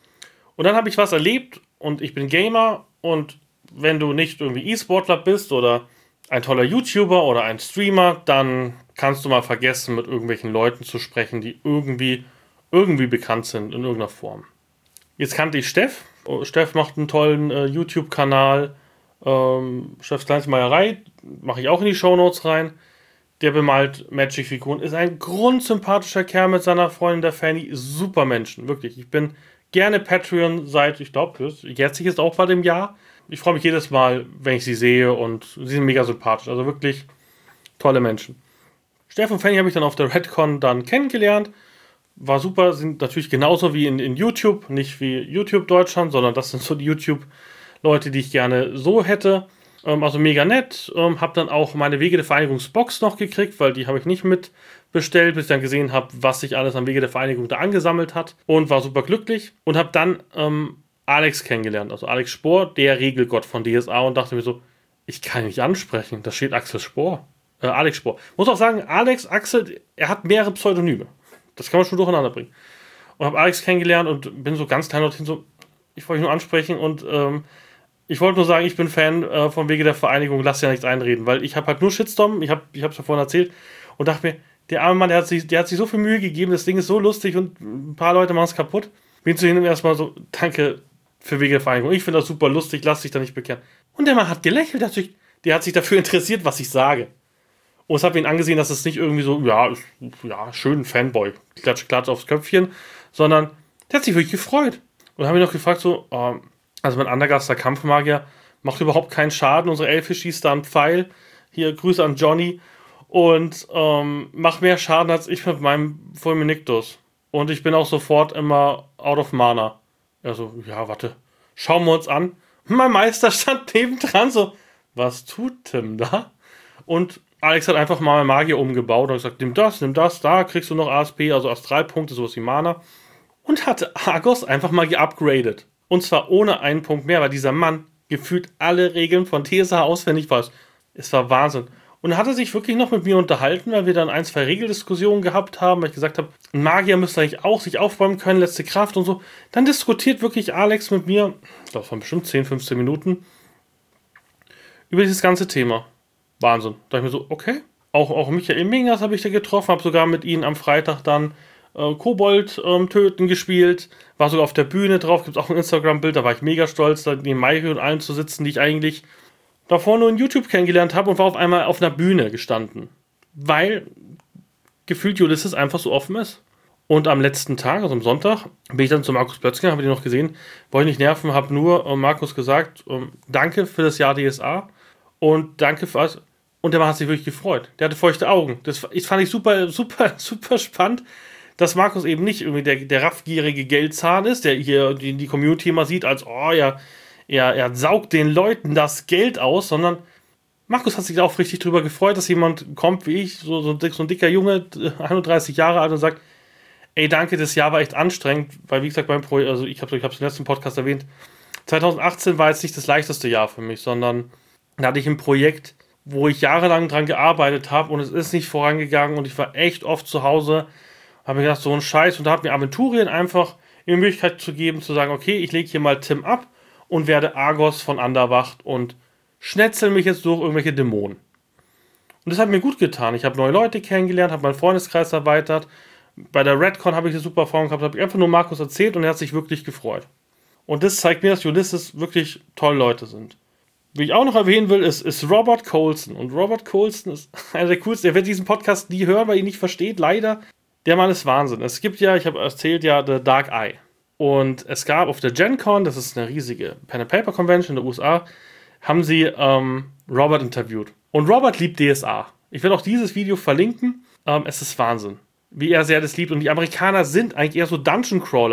A: Und dann habe ich was erlebt und ich bin Gamer und wenn du nicht irgendwie E-Sportler bist oder ein toller YouTuber oder ein Streamer, dann kannst du mal vergessen, mit irgendwelchen Leuten zu sprechen, die irgendwie, irgendwie bekannt sind in irgendeiner Form. Jetzt kannte ich Steff. Steff macht einen tollen äh, YouTube-Kanal. Ähm, Steffs Kleinstmeierei, mache ich auch in die Shownotes rein. Der bemalt Magic-Figuren. Ist ein grundsympathischer Kerl mit seiner Freundin, der Fanny. Super Menschen, wirklich. Ich bin gerne Patreon seit, ich glaube, jetzt ist auch bald im Jahr. Ich freue mich jedes Mal, wenn ich sie sehe und sie sind mega sympathisch. Also wirklich tolle Menschen. Steff und Fanny habe ich dann auf der Redcon dann kennengelernt. War super, sind natürlich genauso wie in, in YouTube, nicht wie YouTube Deutschland, sondern das sind so die YouTube-Leute, die ich gerne so hätte. Ähm, also mega nett. Ähm, habe dann auch meine Wege der Vereinigungsbox noch gekriegt, weil die habe ich nicht mitbestellt, bis ich dann gesehen habe, was sich alles am Wege der Vereinigung da angesammelt hat. Und war super glücklich. Und habe dann ähm, Alex kennengelernt, also Alex Spohr, der Regelgott von D S A, und dachte mir so, ich kann ihn nicht ansprechen, da steht Axel Spohr. Äh, Alex Spohr. Muss auch sagen, Alex, Axel, er hat mehrere Pseudonyme. Das kann man schon durcheinander bringen. Und habe Alex kennengelernt und bin so ganz klein dorthin so, ich wollte ihn nur ansprechen und ähm, ich wollte nur sagen, ich bin Fan äh, vom Wege der Vereinigung, lass ja nichts einreden, weil ich habe halt nur Shitstorm, ich habe ich es ja vorhin erzählt und dachte mir, der arme Mann, der hat, sich, der hat sich so viel Mühe gegeben, das Ding ist so lustig und ein paar Leute machen es kaputt. Bin zu ihm erstmal so, danke für Wege der Vereinigung, ich finde das super lustig, lass dich da nicht bekehren. Und der Mann hat gelächelt, der hat sich, der hat sich dafür interessiert, was ich sage. Und es hat ihn angesehen, dass es nicht irgendwie so, ja, ja, schön Fanboy, klatsch, klatsch aufs Köpfchen, sondern der hat sich wirklich gefreut. Und habe mich noch gefragt, so, ähm, also mein Andergast, der Kampfmagier, macht überhaupt keinen Schaden, unsere Elfe schießt da einen Pfeil, hier, Grüße an Johnny, und ähm, macht mehr Schaden als ich mit meinem Fulminictus. Und ich bin auch sofort immer out of Mana. Also, ja, warte, schauen wir uns an. Mein Meister stand nebendran, so, was tut Tim da? Und Alex hat einfach mal Magier umgebaut und gesagt, nimm das, nimm das, da kriegst du noch A S P, also Astralpunkte, sowas wie Mana. Und hatte Argos einfach mal geupgradet. Und zwar ohne einen Punkt mehr, weil dieser Mann gefühlt alle Regeln von T S A auswendig weiß. Es war Wahnsinn. Und dann hat er sich wirklich noch mit mir unterhalten, weil wir dann ein, zwei Regeldiskussionen gehabt haben, weil ich gesagt habe, ein Magier müsste eigentlich auch sich aufbäumen können, letzte Kraft und so. Dann diskutiert wirklich Alex mit mir, ich glaube, es waren bestimmt zehn, fünfzehn Minuten, über dieses ganze Thema. Wahnsinn. Da dachte ich mir so, okay. Auch, auch Michael Mingers habe ich da getroffen, habe sogar mit ihnen am Freitag dann äh, Kobold ähm, töten gespielt, war sogar auf der Bühne drauf, gibt es auch ein Instagram-Bild, da war ich mega stolz, da neben Maike und allen zu sitzen, die ich eigentlich davor nur in YouTube kennengelernt habe und war auf einmal auf einer Bühne gestanden. Weil gefühlt Ulysses einfach so offen ist. Und am letzten Tag, also am Sonntag, bin ich dann zu Markus Plötzgen, habe ich noch gesehen, wollte nicht nerven, habe nur äh, Markus gesagt, äh, danke für das Jahr D S A und danke für alles. Und der Mann hat sich wirklich gefreut. Der hatte feuchte Augen. Das, das fand ich super, super, super spannend, dass Markus eben nicht irgendwie der, der raffgierige Geldzahn ist, der hier die, die Community immer sieht als, oh ja, er, er saugt den Leuten das Geld aus, sondern Markus hat sich auch richtig drüber gefreut, dass jemand kommt wie ich, so, so, so ein dicker Junge, einunddreißig Jahre alt, und sagt, ey, danke, das Jahr war echt anstrengend, weil wie gesagt, mein Projekt, also ich habe ich es im letzten Podcast erwähnt, zwanzig achtzehn war jetzt nicht das leichteste Jahr für mich, sondern da hatte ich ein Projekt, wo ich jahrelang dran gearbeitet habe und es ist nicht vorangegangen und ich war echt oft zu Hause, habe mir gedacht, so ein Scheiß, und da hat mir Aventurien einfach die Möglichkeit zu geben, zu sagen, okay, ich lege hier mal Tim ab und werde Argos von Anderwacht und schnetzel mich jetzt durch irgendwelche Dämonen. Und das hat mir gut getan. Ich habe neue Leute kennengelernt, habe meinen Freundeskreis erweitert. Bei der Redcon habe ich eine super Erfahrung gehabt, habe ich einfach nur Markus erzählt und er hat sich wirklich gefreut. Und das zeigt mir, dass Ulysses wirklich tolle Leute sind. Wie ich auch noch erwähnen will, ist, ist Robert Coulson. Und Robert Coulson ist einer der coolsten. Er wird diesen Podcast nie hören, weil er ihn nicht versteht, leider. Der Mann ist Wahnsinn. Es gibt ja, ich habe erzählt, ja, The Dark Eye. Und es gab auf der Gen Con, das ist eine riesige Pen and Paper Convention in den U S A, haben sie ähm, Robert interviewt. Und Robert liebt D S A. Ich werde auch dieses Video verlinken. Ähm, es ist Wahnsinn, wie er sehr das liebt. Und die Amerikaner sind eigentlich eher so Dungeon Crawler,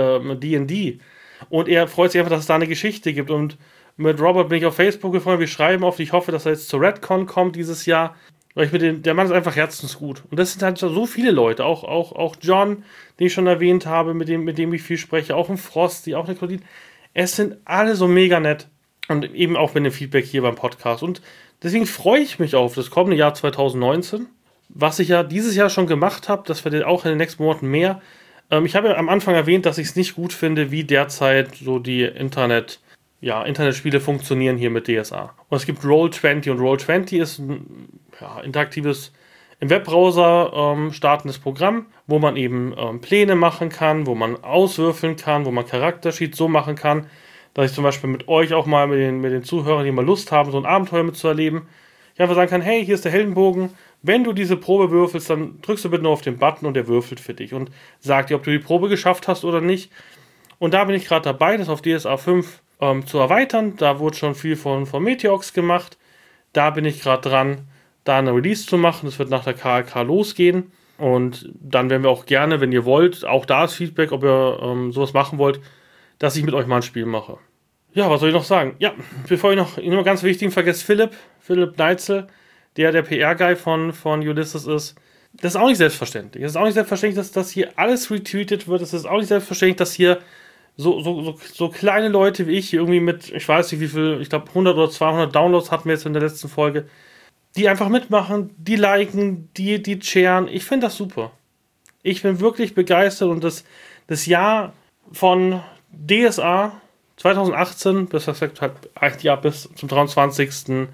A: D und D. Und er freut sich einfach, dass es da eine Geschichte gibt. Und mit Robert bin ich auf Facebook gefreut. Wir schreiben oft. Ich hoffe, dass er jetzt zur Redcon kommt dieses Jahr. Weil ich mit dem, der Mann ist einfach herzensgut. Und das sind halt so viele Leute. Auch, auch, auch John, den ich schon erwähnt habe, mit dem, mit dem ich viel spreche. Auch ein Frosty, auch eine Claudine. Es sind alle so mega nett. Und eben auch mit dem Feedback hier beim Podcast. Und deswegen freue ich mich auf das kommende Jahr zwanzig neunzehn. Was ich ja dieses Jahr schon gemacht habe, das wird auch in den nächsten Monaten mehr. Ähm, ich habe ja am Anfang erwähnt, dass ich es nicht gut finde, wie derzeit so die Internet, ja, Internetspiele funktionieren hier mit D S A. Und es gibt Roll zwanzig und Roll zwanzig ist ein ja, interaktives, im Webbrowser ähm, startendes Programm, wo man eben ähm, Pläne machen kann, wo man auswürfeln kann, wo man Charaktersheets so machen kann, dass ich zum Beispiel mit euch auch mal, mit den, mit den Zuhörern, die mal Lust haben, so ein Abenteuer mitzuerleben, ich einfach sagen kann, hey, hier ist der Heldenbogen, wenn du diese Probe würfelst, dann drückst du bitte nur auf den Button und der würfelt für dich und sagt dir, ob du die Probe geschafft hast oder nicht. Und da bin ich gerade dabei, das auf D S A fünf ähm, zu erweitern. Da wurde schon viel von, von Meteox gemacht. Da bin ich gerade dran, da eine Release zu machen. Das wird nach der K L K losgehen. Und dann werden wir auch gerne, wenn ihr wollt, auch da ist Feedback, ob ihr ähm, sowas machen wollt, dass ich mit euch mal ein Spiel mache. Ja, was soll ich noch sagen? Ja, bevor ich noch, nur ganz wichtig, vergesst Philipp, Philipp Neitzel, der der P R-Guy von, von Ulysses ist. Das ist auch nicht selbstverständlich. Es ist auch nicht selbstverständlich, dass das hier alles retweetet wird. Es ist auch nicht selbstverständlich, dass hier so, so, so, so kleine Leute wie ich, irgendwie mit, ich weiß nicht wie viel, ich glaube hundert oder zweihundert Downloads hatten wir jetzt in der letzten Folge, die einfach mitmachen, die liken, die, die sharen. Ich finde das super. Ich bin wirklich begeistert und das, das Jahr von D S A zwanzig achtzehn, bis das halt ein Jahr bis zum dreiundzwanzigsten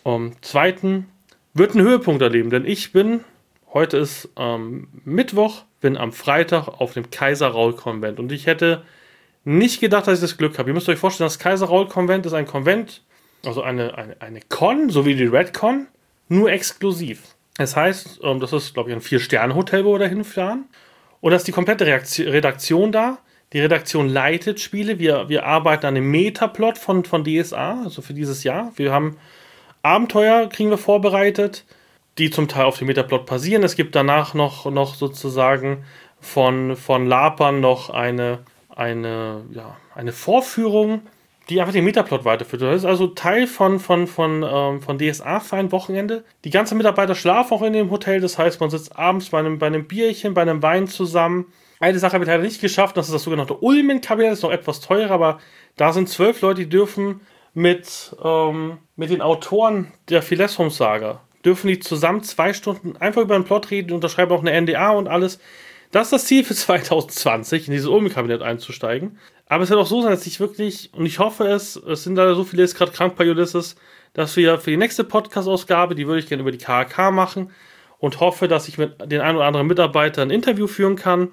A: zweiten wird einen Höhepunkt erleben, denn ich bin, heute ist ähm, Mittwoch, bin am Freitag auf dem Kaiser-Raul-Konvent und ich hätte nicht gedacht, dass ich das Glück habe. Ihr müsst euch vorstellen, das Kaiser-Raul-Konvent ist ein Konvent, also eine, eine, eine Con, so wie die Redcon, nur exklusiv. Das heißt, ähm, das ist, glaube ich, ein Vier-Sterne-Hotel, wo wir da hinfahren. Und da ist die komplette Reaktion, Redaktion da. Die Redaktion leitet Spiele. Wir, wir arbeiten an einem Metaplot von, von D S A, also für dieses Jahr. Wir haben Abenteuer, kriegen wir vorbereitet, die zum Teil auf dem Metaplot basieren. Es gibt danach noch, noch sozusagen von, von Lapern noch eine, eine, ja, eine Vorführung, die einfach den Metaplot weiterführt. Das ist also Teil von, von, von, ähm, von D S A für ein Wochenende. Die ganzen Mitarbeiter schlafen auch in dem Hotel. Das heißt, man sitzt abends bei einem, bei einem Bierchen, bei einem Wein zusammen. Eine Sache habe ich leider nicht geschafft. Das ist das sogenannte Ulmen-Kabinett. Das ist noch etwas teurer, aber da sind zwölf Leute, die dürfen mit, ähm, mit den Autoren der Philesum-Saga, dürfen die zusammen zwei Stunden einfach über den Plot reden, unterschreiben auch eine N D A und alles. Das ist das Ziel für zwanzig zwanzig, in dieses Ulmen-Kabinett einzusteigen. Aber es wird auch so sein, dass ich wirklich, und ich hoffe es, es sind leider so viele jetzt gerade krank bei Ulysses, dass wir für die nächste Podcast-Ausgabe, die würde ich gerne über die K H K machen und hoffe, dass ich mit den einen oder anderen Mitarbeiter ein Interview führen kann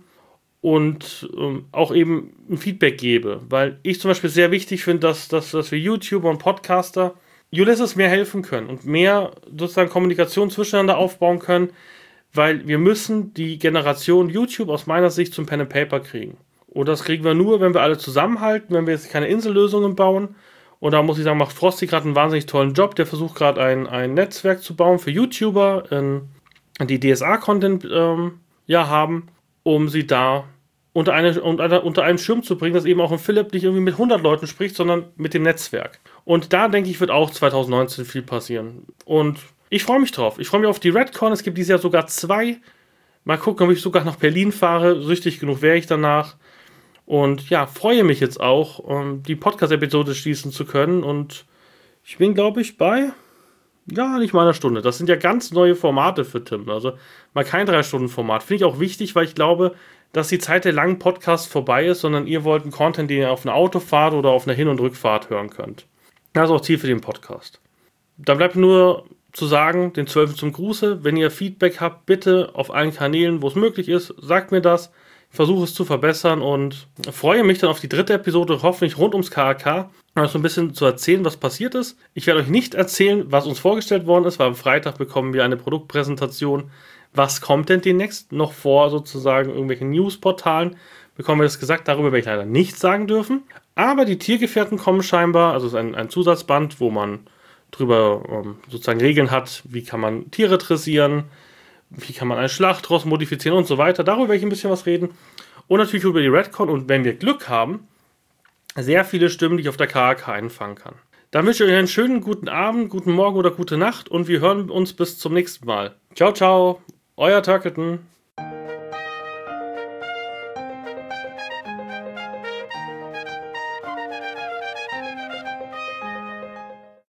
A: und ähm, auch eben ein Feedback gebe. Weil ich zum Beispiel sehr wichtig finde, dass, dass, dass wir YouTuber und Podcaster Ulysses mehr helfen können und mehr sozusagen Kommunikation zwischeneinander aufbauen können, weil wir müssen die Generation YouTube aus meiner Sicht zum Pen and Paper kriegen. Und das kriegen wir nur, wenn wir alle zusammenhalten, wenn wir jetzt keine Insellösungen bauen. Und da muss ich sagen, macht Frosty gerade einen wahnsinnig tollen Job. Der versucht gerade ein, ein Netzwerk zu bauen für YouTuber, ähm, die D S A-Content ähm, ja, haben, um sie da unter, eine, unter, unter einen Schirm zu bringen, dass eben auch ein Philipp nicht irgendwie mit hundert Leuten spricht, sondern mit dem Netzwerk. Und da, denke ich, wird auch zwanzig neunzehn viel passieren. Und ich freue mich drauf. Ich freue mich auf die Redcon. Es gibt dieses Jahr sogar zwei Mal gucken, ob ich sogar nach Berlin fahre. Süchtig genug wäre ich danach. Und ja, freue mich jetzt auch, um die Podcast-Episode schließen zu können. Und ich bin, glaube ich, bei, ja, nicht mal einer Stunde. Das sind ja ganz neue Formate für Tim. Also mal kein drei Stunden Format. Finde ich auch wichtig, weil ich glaube, dass die Zeit der langen Podcasts vorbei ist, sondern ihr wollt einen Content, den ihr auf einer Autofahrt oder auf einer Hin- und Rückfahrt hören könnt. Das ist auch Ziel für den Podcast. Da bleibt nur zu sagen, den Zwölfen zum Gruße. Wenn ihr Feedback habt, bitte auf allen Kanälen, wo es möglich ist, sagt mir das. Ich versuche es zu verbessern und freue mich dann auf die dritte Episode, hoffentlich rund ums K A K, also ein bisschen zu erzählen, was passiert ist. Ich werde euch nicht erzählen, was uns vorgestellt worden ist, weil am Freitag bekommen wir eine Produktpräsentation. Was kommt denn demnächst noch vor, sozusagen irgendwelchen Newsportalen? Bekommen wir das gesagt, darüber werde ich leider nichts sagen dürfen. Aber die Tiergefährten kommen scheinbar, also es ist ein, ein Zusatzband, wo man drüber ähm, sozusagen Regeln hat, wie kann man Tiere dressieren, wie kann man einen Schlachtross modifizieren und so weiter. Darüber werde ich ein bisschen was reden. Und natürlich über die Redcon und wenn wir Glück haben, sehr viele Stimmen, die ich auf der K A K einfangen kann. Dann wünsche ich euch einen schönen guten Abend, guten Morgen oder gute Nacht und wir hören uns bis zum nächsten Mal. Ciao, ciao, euer Turkleton.